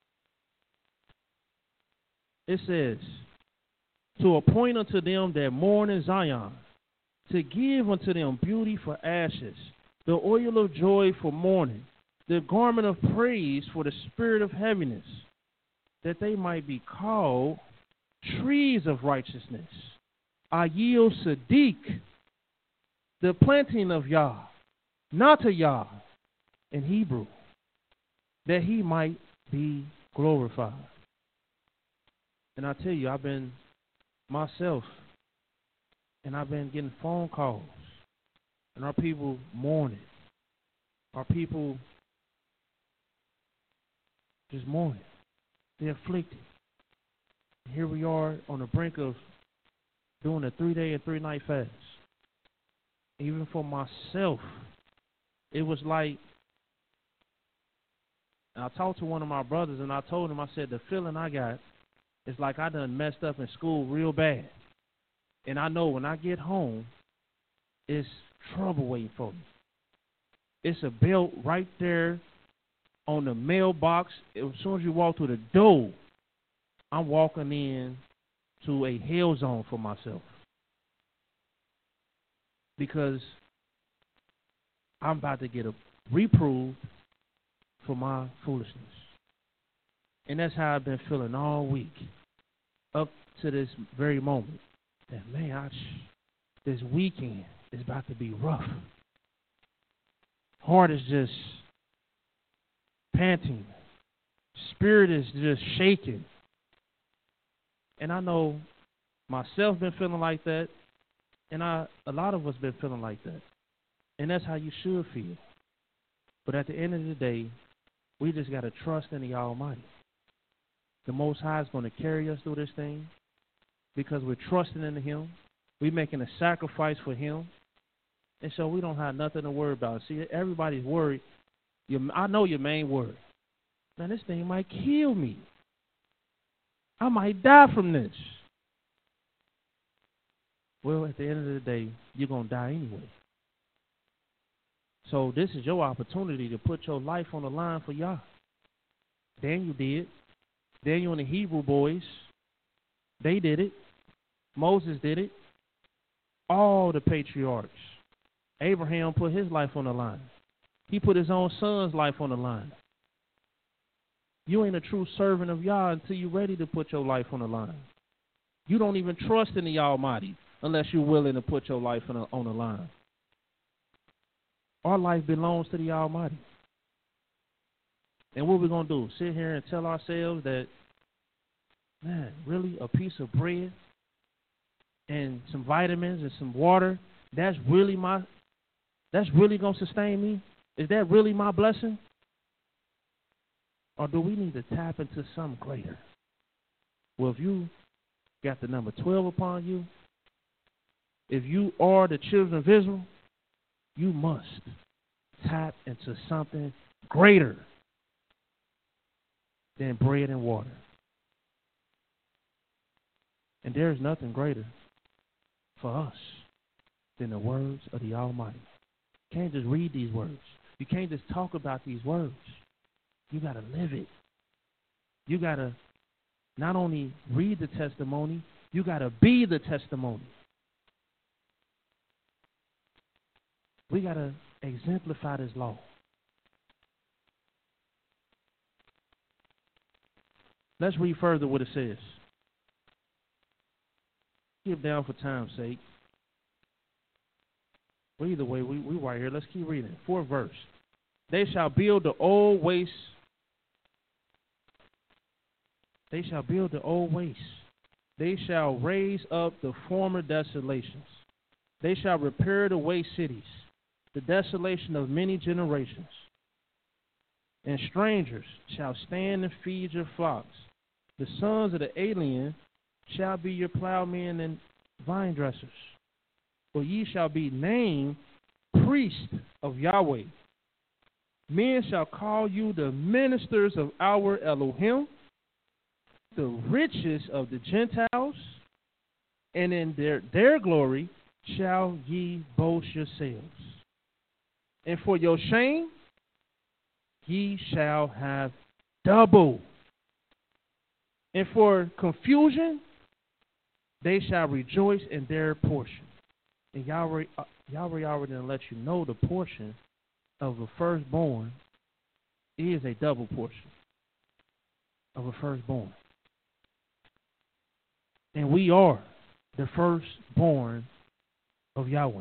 It says, to appoint unto them that mourn in Zion, to give unto them beauty for ashes, the oil of joy for mourning, the garment of praise for the spirit of heaviness, that they might be called trees of righteousness, Ayil Sadiq, the planting of Yah, not to Yah in Hebrew, that He might be glorified. And I tell you, I've been myself, and I've been getting phone calls, and our people mourning, our people just mourning, they're afflicted. And here we are on the brink of doing a three-day and three-night fast. Even for myself, it was like, I talked to one of my brothers, and I told him, I said, the feeling I got is like I done messed up in school real bad. And I know when I get home, it's trouble waiting for me. It's a belt right there on the mailbox. As soon as you walk through the door, I'm walking in to a hell zone for myself, because I'm about to get a reproved for my foolishness. And that's how I've been feeling all week, up to this very moment. That, man, I, this weekend is about to be rough. Heart is just panting. Spirit is just shaking. And I know myself been feeling like that, and I a lot of us been feeling like that. And that's how you should feel. But at the end of the day, we just got to trust in the Almighty. The Most High is going to carry us through this thing because we're trusting in Him. We're making a sacrifice for Him. And so we don't have nothing to worry about. See, everybody's worried. Your, I know your main worry. Man, this thing might kill me. I might die from this. Well, at the end of the day, you're going to die anyway. So this is your opportunity to put your life on the line for Yah. Daniel did. Daniel and the Hebrew boys, they did it. Moses did it. All the patriarchs. Abraham put his life on the line. He put his own son's life on the line. You ain't a true servant of Yah until you're ready to put your life on the line. You don't even trust in the Almighty unless you're willing to put your life on the, on the line. Our life belongs to the Almighty. And what we're going to do, sit here and tell ourselves that, man, really a piece of bread and some vitamins and some water, that's really my, that's really going to sustain me? Is that really my blessing? Or do we need to tap into something greater? Well, if you got the number twelve upon you, if you are the children of Israel, you must tap into something greater than bread and water. And there is nothing greater for us than the words of the Almighty. You can't just read these words. You can't just talk about these words. You got to live it. You got to not only read the testimony, you got to be the testimony. We got to exemplify this law. Let's read further what it says. Skip down for time's sake. Well, either way, we, we right here. Let's keep reading. Fourth verse. They shall build the old waste. They shall build the old waste. They shall raise up the former desolations. They shall repair the waste cities, the desolation of many generations. And strangers shall stand and feed your flocks. The sons of the alien shall be your plowmen and vine dressers. For ye shall be named priests of Yahweh. Men shall call you the ministers of our Elohim, the riches of the Gentiles, and in their, their glory shall ye boast yourselves. And for your shame, ye shall have double. And for confusion, they shall rejoice in their portion. And Yahweh, Yahweh already let you know the portion of the firstborn is a double portion of a firstborn. And we are the firstborn of Yahweh.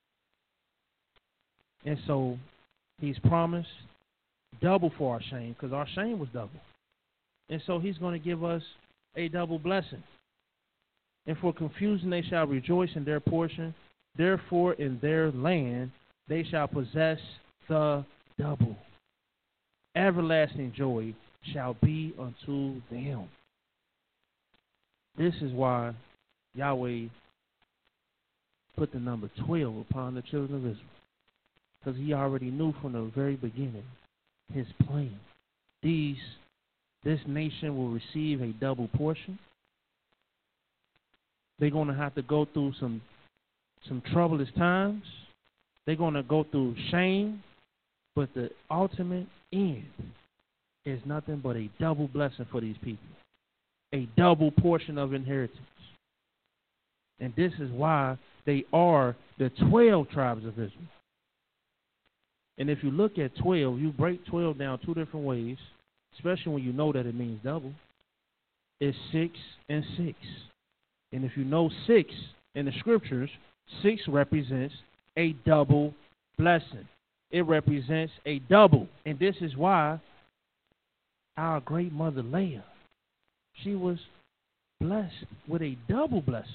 And so he's promised double for our shame, because our shame was double. And so he's going to give us a double blessing. And for confusion they shall rejoice in their portion. Therefore in their land they shall possess the double. Everlasting joy shall be unto them. This is why Yahweh put the number twelve upon the children of Israel. Because he already knew from the very beginning his plan. These, this nation will receive a double portion. They're going to have to go through some, some troublous times. They're going to go through shame. But the ultimate end is nothing but a double blessing for these people. A double portion of inheritance. And this is why they are the twelve tribes of Israel. And if you look at twelve, you break twelve down two different ways, especially when you know that it means double. It's six and six. And if you know six in the scriptures, six represents a double blessing. It represents a double. And this is why our great mother Leah, she was blessed with a double blessing.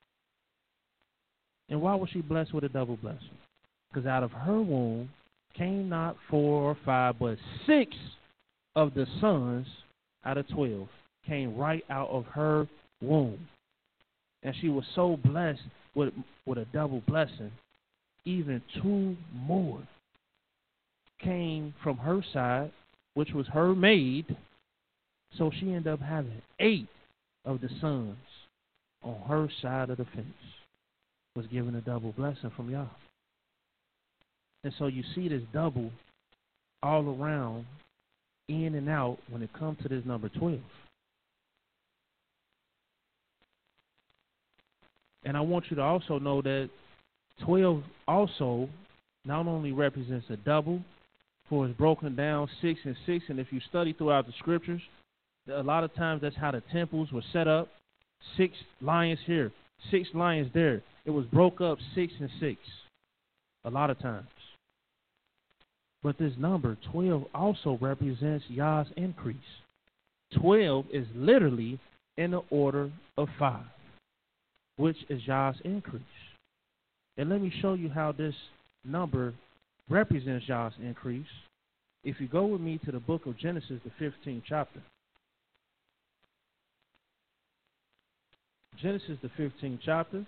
And why was she blessed with a double blessing? Because out of her womb came not four or five, but six of the sons out of twelve came right out of her womb. And she was so blessed with, with a double blessing. Even two more came from her side, which was her maid. So she ended up having eight of the sons on her side of the fence. Was given a double blessing from Yah. And so you see this double all around, in and out, when it comes to this number twelve. And I want you to also know that twelve also not only represents a double, for it's broken down six and six, and if you study throughout the scriptures, a lot of times that's how the temples were set up. Six lions here, six lions there. It was broke up six and six a lot of times. But this number, twelve, also represents Yah's increase. twelve is literally in the order of five, which is Yah's increase. And let me show you how this number represents Yah's increase. If you go with me to the book of Genesis, the fifteenth chapter. Genesis, the fifteenth chapter.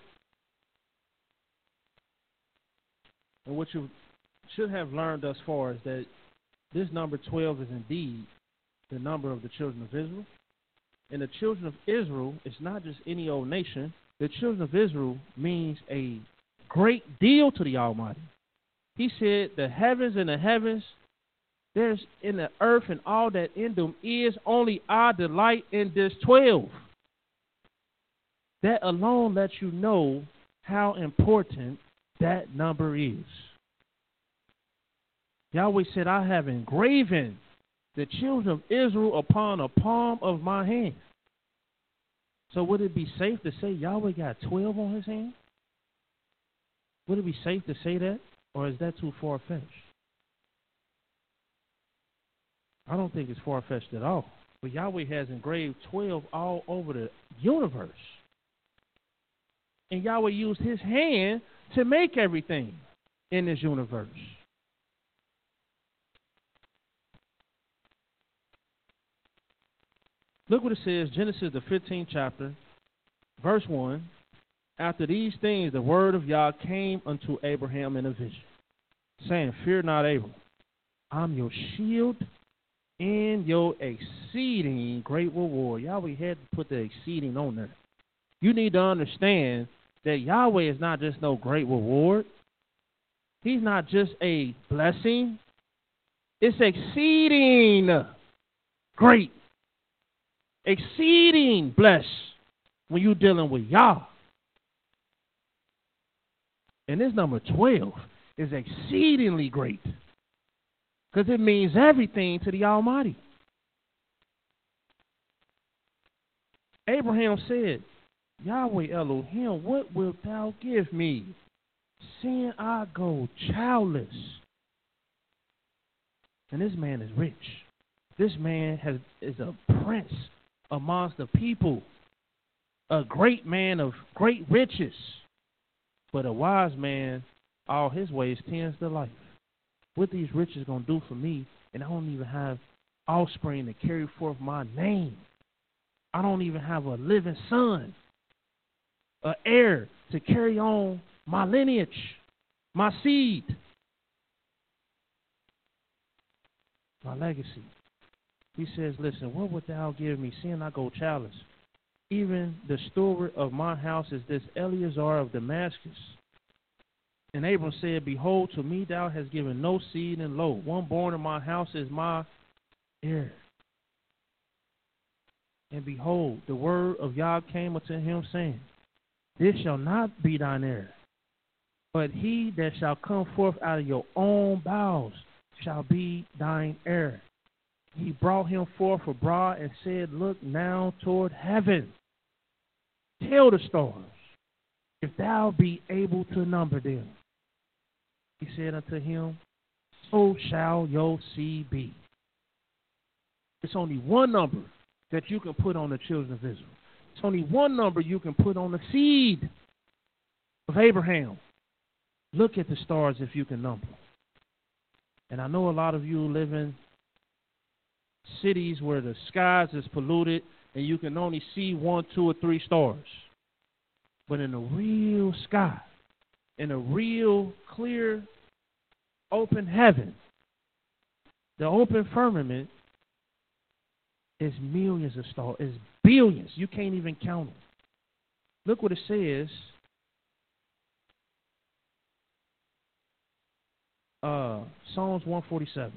And what you should have learned thus far is that this number twelve is indeed the number of the children of Israel. And the children of Israel is not just any old nation. The children of Israel means a great deal to the Almighty. He said, the heavens and the heavens, there's in the earth and all that in them is, only I delight in this twelve. That alone lets you know how important that number is. Yahweh said, I have engraven the children of Israel upon the palm of my hand. So would it be safe to say Yahweh got twelve on his hand? Would it be safe to say that? Or is that too far-fetched? I don't think it's far-fetched at all. But Yahweh has engraved twelve all over the universe. And Yahweh used his hand to make everything in this universe. Look what it says, Genesis, the fifteenth chapter, verse one. After these things, the word of Yah came unto Abraham in a vision, saying, fear not, Abram. I'm your shield and your exceeding great reward. Yahweh had to put the exceeding on there. You need to understand that Yahweh is not just no great reward. He's not just a blessing. It's exceeding great. Exceeding blessed when you're dealing with Yah. And this number twelve is exceedingly great because it means everything to the Almighty. Abraham said, Yahweh Elohim, what wilt thou give me, seeing I go childless? And this man is rich. This man has is a prince amongst the people, a great man of great riches. But a wise man, all his ways tends to life. What these riches going to do for me, and I don't even have offspring to carry forth my name. I don't even have a living son, an heir to carry on my lineage, my seed, my legacy. He says, listen, what wilt thou give me, seeing I go childless? Even the steward of my house is this Eleazar of Damascus. And Abram said, behold, to me thou hast given no seed, and lo, one born in my house is my heir. And behold, the word of Yah came unto him, saying, this shall not be thine heir, but he that shall come forth out of your own bowels shall be thine heir. He brought him forth abroad and said, look now toward heaven. Tell the stars, if thou be able to number them. He said unto him, so shall your seed be. It's only one number that you can put on the children of Israel. It's only one number you can put on the seed of Abraham. Look at the stars if you can number. And I know a lot of you live in cities where the skies is polluted and you can only see one, two, or three stars. But in a real sky, in a real clear, open heaven, the open firmament is millions of stars, is billions. You can't even count them. Look what it says. Uh, Psalms one forty-seven.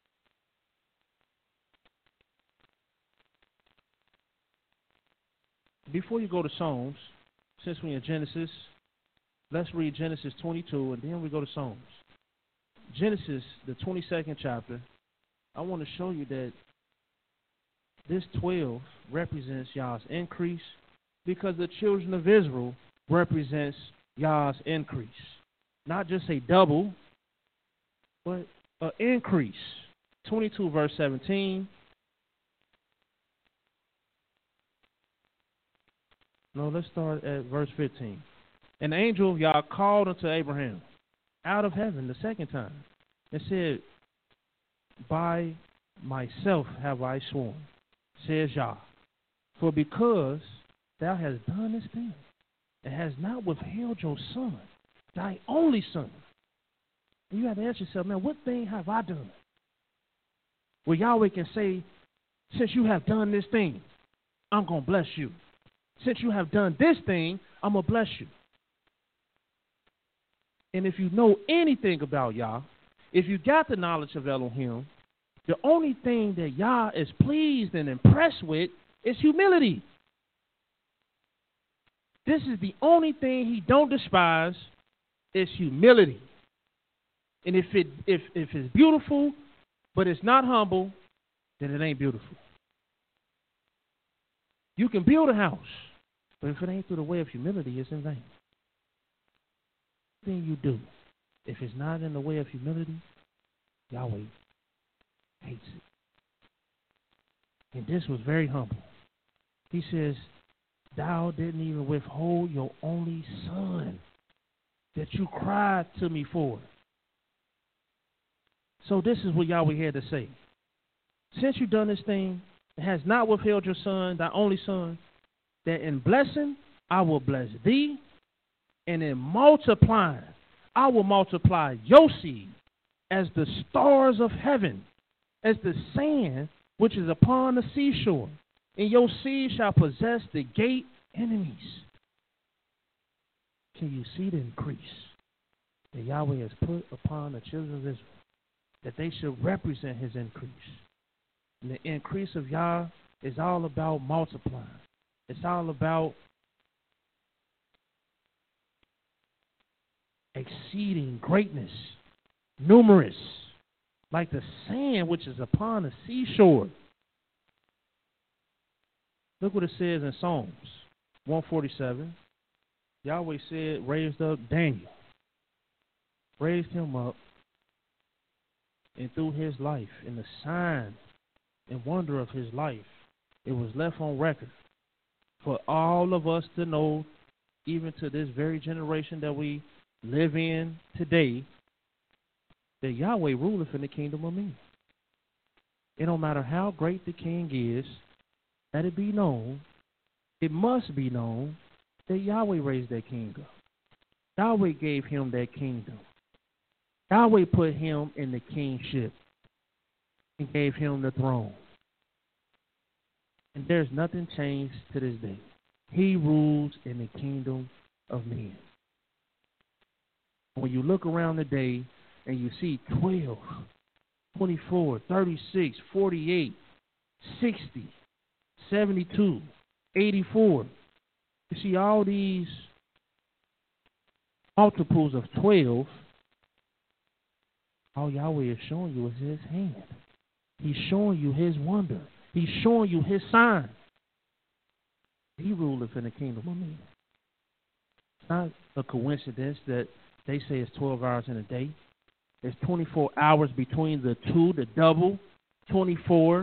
Before you go to Psalms, since we're in Genesis, let's read Genesis twenty-two, and then we go to Psalms. Genesis, the twenty-second chapter, I want to show you that this twelve represents Yah's increase, because the children of Israel represents Yah's increase. Not just a double, but an increase. twenty-two, verse seventeen. No, let's start at verse fifteen. An angel of Yah called unto Abraham out of heaven the second time and said, by myself have I sworn, says Yah, for because thou hast done this thing, and hast not withheld your son, thy only son. And you have to ask yourself, man, what thing have I done? Well, Yahweh can say, since you have done this thing, I'm going to bless you. Since you have done this thing, I'm going to bless you. And if you know anything about Yah, if you got the knowledge of Elohim, the only thing that Yah is pleased and impressed with is humility. This is the only thing he don't despise, is humility. And if it if if it's beautiful, but it's not humble, then it ain't beautiful. You can build a house, but if it ain't through the way of humility, it's in vain. Thing you do, if it's not in the way of humility, Yahweh hates it. And this was very humble. He says, thou didn't even withhold your only son that you cried to me for. So this is what Yahweh had to say. Since you've done this thing, it has not withheld your son, thy only son, that in blessing I will bless thee, and in multiplying I will multiply your seed as the stars of heaven, as the sand which is upon the seashore, and your seed shall possess the gate enemies. Can you see the increase that Yahweh has put upon the children of Israel, that they should represent his increase? And the increase of Yah is all about multiplying. It's all about exceeding greatness, numerous, like the sand which is upon the seashore. Look what it says in Psalms one forty-seven. Yahweh said, raised up Daniel, raised him up, and through his life, and the sign and wonder of his life, it was left on record for all of us to know, even to this very generation that we live in today, that Yahweh ruleth in the kingdom of men. It don't matter how great the king is, let it be known, it must be known that Yahweh raised that king up. Yahweh gave him that kingdom. Yahweh put him in the kingship and gave him the throne. And there's nothing changed to this day. He rules in the kingdom of men. When you look around today and you see twelve, twenty-four, thirty-six, forty-eight, sixty, seventy-two, eighty-four, you see all these multiples of twelve, all Yahweh is showing you is his hand. He's showing you his wonder. He's showing you his sign. He ruleth in the kingdom of men. It's not a coincidence that they say it's twelve hours in a day. There's twenty-four hours between the two, the double, twenty-four,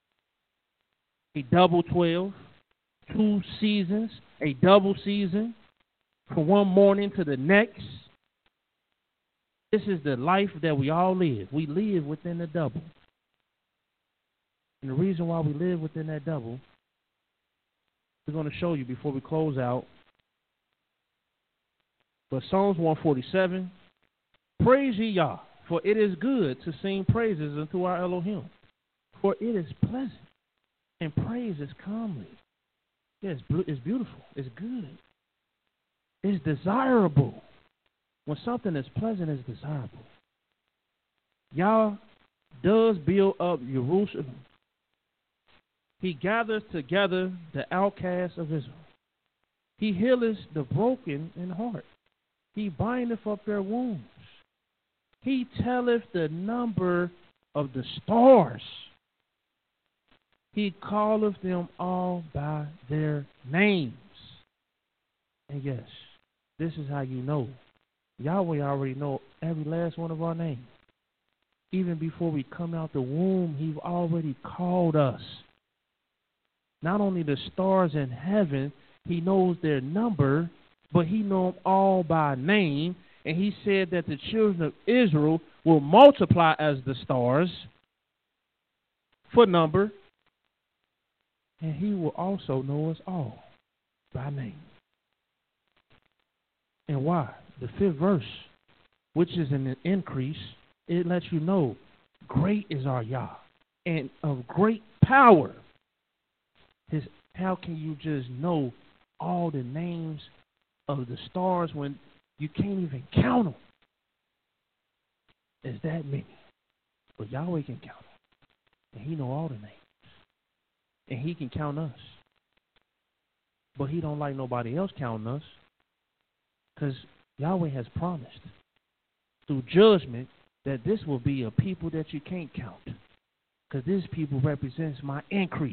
a double twelve, two seasons, a double season, from one morning to the next. This is the life that we all live. We live within the double. And the reason why we live within that double we're going to show you before we close out. But Psalms one forty-seven, praise ye Yah, for it is good to sing praises unto our Elohim. For it is pleasant, and praise is comely. Yeah, it's, it's beautiful. It's good. It's desirable. When something is pleasant, it's desirable. Yah does build up Jerusalem. He gathers together the outcasts of Israel. He healeth the broken in heart. He bindeth up their wounds. He telleth the number of the stars. He calleth them all by their names. And yes, this is how you know. Yahweh already know every last one of our names. Even before we come out the womb, He already called us. Not only the stars in heaven, He knows their number, but He knows them all by name. And He said that the children of Israel will multiply as the stars for number. And He will also know us all by name. And why? The fifth verse, which is an increase, it lets you know great is our Yah and of great power. His, how can you just know all the names of the stars when you can't even count them? There's that many. But Yahweh can count them. And He know all the names. And He can count us. But He don't like nobody else counting us. Because Yahweh has promised through judgment that this will be a people that you can't count. Because this people represents my increase.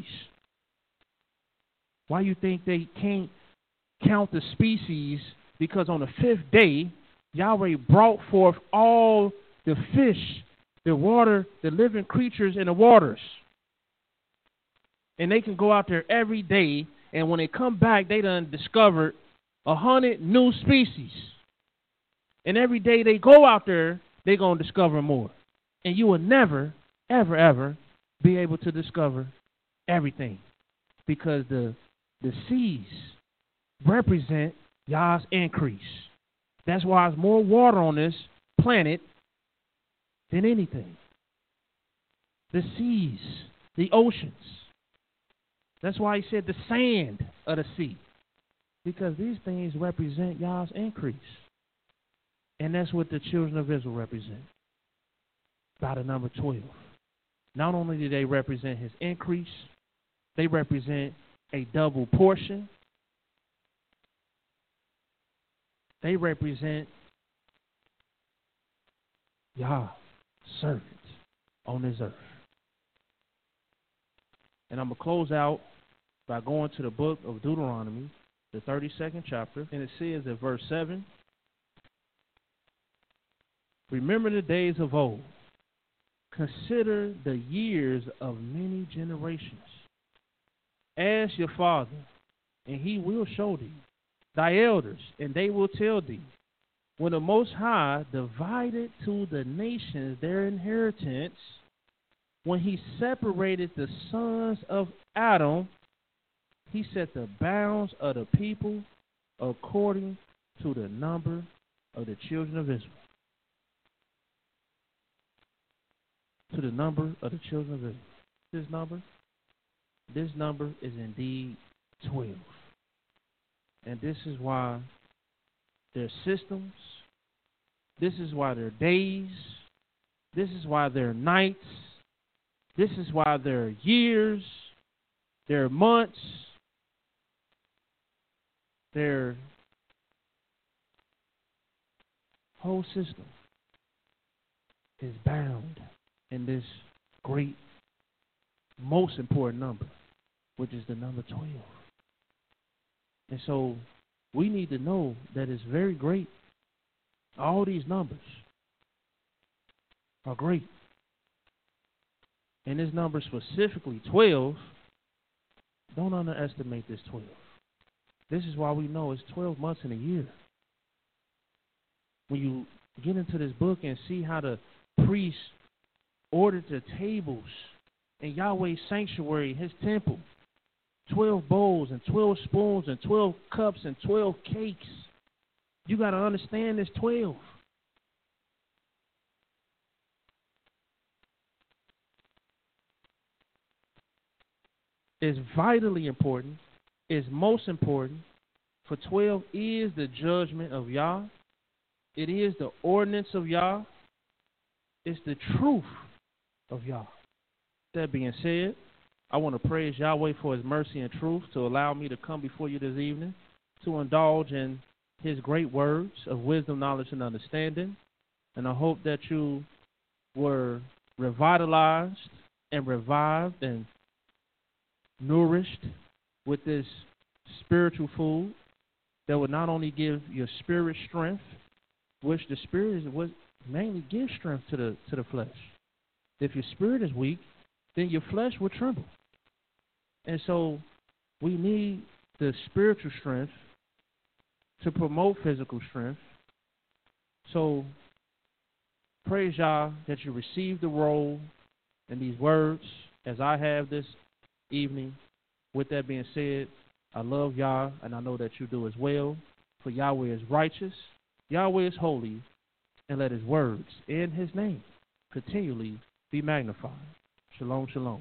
Why you think they can't count the species? Because on the fifth day, Yahweh brought forth all the fish, the water, the living creatures in the waters. And they can go out there every day, and when they come back, they done discovered a hundred new species. And every day they go out there, they're going to discover more. And you will never, ever, ever be able to discover everything. Because the, the seas represent Yah's increase. That's why there's more water on this planet than anything. The seas, the oceans. That's why He said the sand of the sea. Because these things represent Yah's increase. And that's what the children of Israel represent. By the number twelve. Not only do they represent His increase, they represent a double portion. They represent Yah, servant on this earth. And I'm going to close out by going to the book of Deuteronomy, the thirty-second chapter. And it says in verse seven, remember the days of old. Consider the years of many generations. Ask your father, and he will show thee. Thy elders, and they will tell thee. When the Most High divided to the nations their inheritance, when He separated the sons of Adam, He set the bounds of the people according to the number of the children of Israel. To the number of the children of Israel. This number, this number is indeed twelve. And this is why their systems, this is why their days, this is why their nights, this is why their years, their months, their whole system is bound in this great, most important number, which is the number twelve. And so we need to know that it's very great. All these numbers are great. And this number specifically, twelve, don't underestimate this twelve. This is why we know it's twelve months in a year. When you get into this book and see how the priests ordered the tables in Yahweh's sanctuary, His temple, twelve bowls and twelve spoons and twelve cups and twelve cakes. You got to understand this twelve. It's vitally important. It's most important. For twelve is the judgment of Yah. It is the ordinance of Yah. It's the truth of Yah. That being said, I want to praise Yahweh for his mercy and truth to allow me to come before you this evening to indulge in his great words of wisdom, knowledge, and understanding. And I hope that you were revitalized and revived and nourished with this spiritual food that would not only give your spirit strength, which the spirit is what mainly gives strength to the to the flesh. If your spirit is weak, then your flesh will tremble. And so we need the spiritual strength to promote physical strength. So praise Yah that you received the role in these words as I have this evening. With that being said, I love Yah, and I know that you do as well. For Yahweh is righteous, Yahweh is holy, and let his words in his name continually be magnified. Shalom, shalom.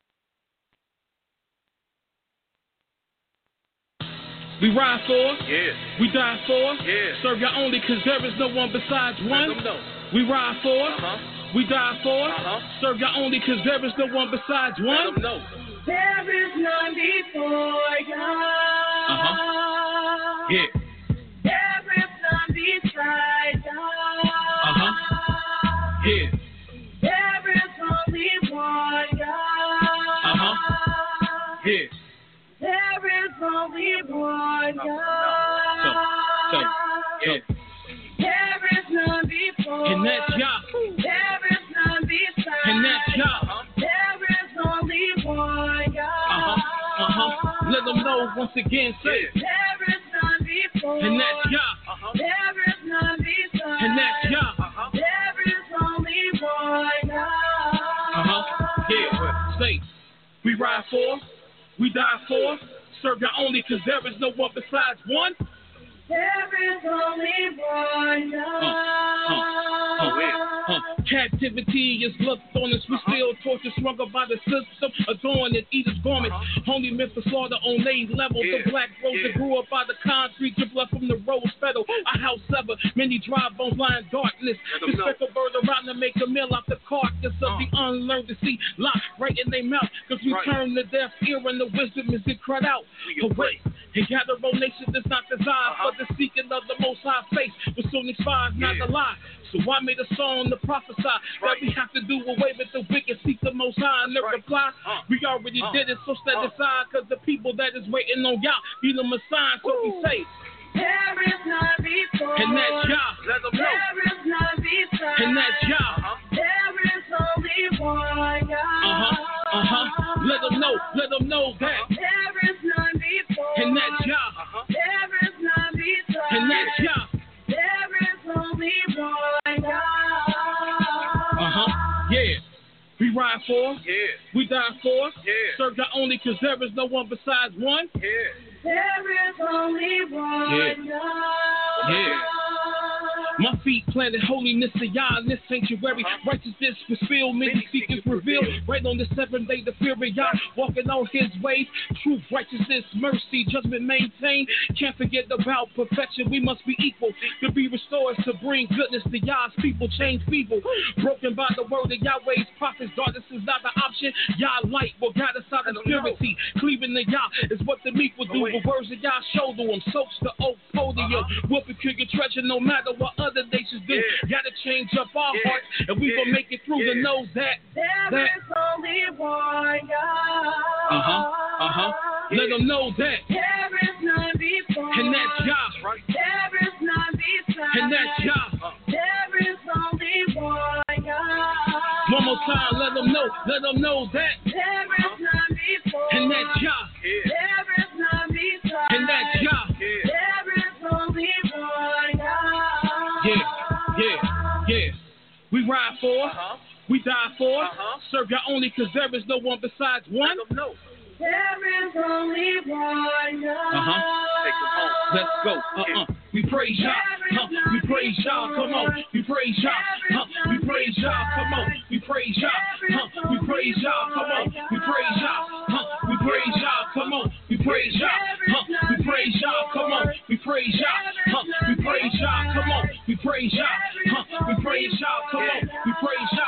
We ride for, yeah. We die for, yeah. Serve Yah only because there is no one besides one. Let them know. We ride for, uh-huh. We die for, uh-huh. Serve Yah only because there is no one besides one. Let them know. There is none before Yah. Uh-huh. Yeah. There is none beside Yah. Uh-huh. Yeah. There is only one Yah. Uh-huh. Yeah. There is only one Yah. So, so, so. There is none before. And that's Yah. There is none beside. And that's Yah. There is only one Yah. Uh-huh. Uh-huh. Let them know once again, say. There is none before. And that's Yah. Uh-huh. There is none beside. And that's Yah. Uh-huh. There is only one Yah. Uh-huh. Yeah. Say, we ride for, we die for, serve Yah only because there is no one besides one. There is only one Yah. Uh, uh, uh, uh. Captivity is looked on as we still torture, struggle by the system, adorned in Edom's garments. Uh-huh. Only meant for slaughter on a level. Yeah. The black rose Yeah. that grew up by the concrete, drip blood from the rose petal. A house sever, many dry bones lie in darkness. Let 'em The know. speckled bird around to make a meal out the carcass of Uh. the unlearned to see locked right in their mouth. Cause we Right. turn the deaf ear and the wisdom is it cried out. We can Away. And gather all nations that's not desired Uh-huh. for the seeking of the most high face. But soon expires, not Yeah. the lie. So I made a song to prophesy Right. that we have to do away with the wicked, seek the most high, and the Right. reply. Uh. We already Uh. did it, so set Uh. aside, cause the people that is waiting on Yah be the Messiah, so we say. There is none before. And that's Yah. Let them know. There is none beside. And that's Yah. Uh-huh. There is only one Yah. Uh-huh, uh-huh. Let them know, let them know that. There is none before. And that's Yah. Uh-huh. There is none beside. And that's Yah. There is only one Yah. Uh-huh, yeah. We ride for, Yeah. we die for, Yeah. serve Yah only cause there is no one besides one. Yeah. There is only one Yeah. Yah. Yeah. My feet planted holiness to Yah in this sanctuary. Uh-huh. Righteousness was filled, many seekers revealed. Right on the seventh day, the fear of Yah, walking on his ways. Truth, righteousness, mercy, judgment maintained. Can't forget about perfection, we must be equal. To be restored, to bring goodness to Yah's people, change people. Broken by the word of Yahweh's prophets, darkness is not the option. Yah light will guide us out of obscurity. Cleaving to Yah is what the meek will do. The words of Yah shoulder them, soaks the oak podium. Uh-huh. We'll procure your treasure no matter what other nations do. Yeah. Gotta change up our Yeah. hearts, and we Yeah. gonna make it through Yeah. to know that. There that is only one Yah. uh-huh, uh-huh. Let them know that. There is none before. And that's Yah. Right. There is none beside. And that's Yah. Uh. There is only one Yah. One more time, let them know, let them know that. There is none before. And that's Yah. Yeah. There is none beside. And that's Yah. Yeah. There is only one Yah. Yeah, yeah, yeah. We ride for, Uh-huh. we die for, Uh-huh. serve Yah only cause there is no one besides one. Let them know. There is only one God. Uh-huh. Take them home. Let's go. Uh-uh. We praise y'all. Huh. We praise y'all. Come on. We praise y'all. Huh. We praise y'all. Come on. We praise y'all. Huh. We praise y'all. Come on. We praise y'all. Huh. We praise y'all. Come on. We praise y'all. Huh. We praise y'all. Come on. We praise y'all. Huh. We praise y'all. Come on. We praise y'all. Huh. We praise y'all. Come on. We praise y'all.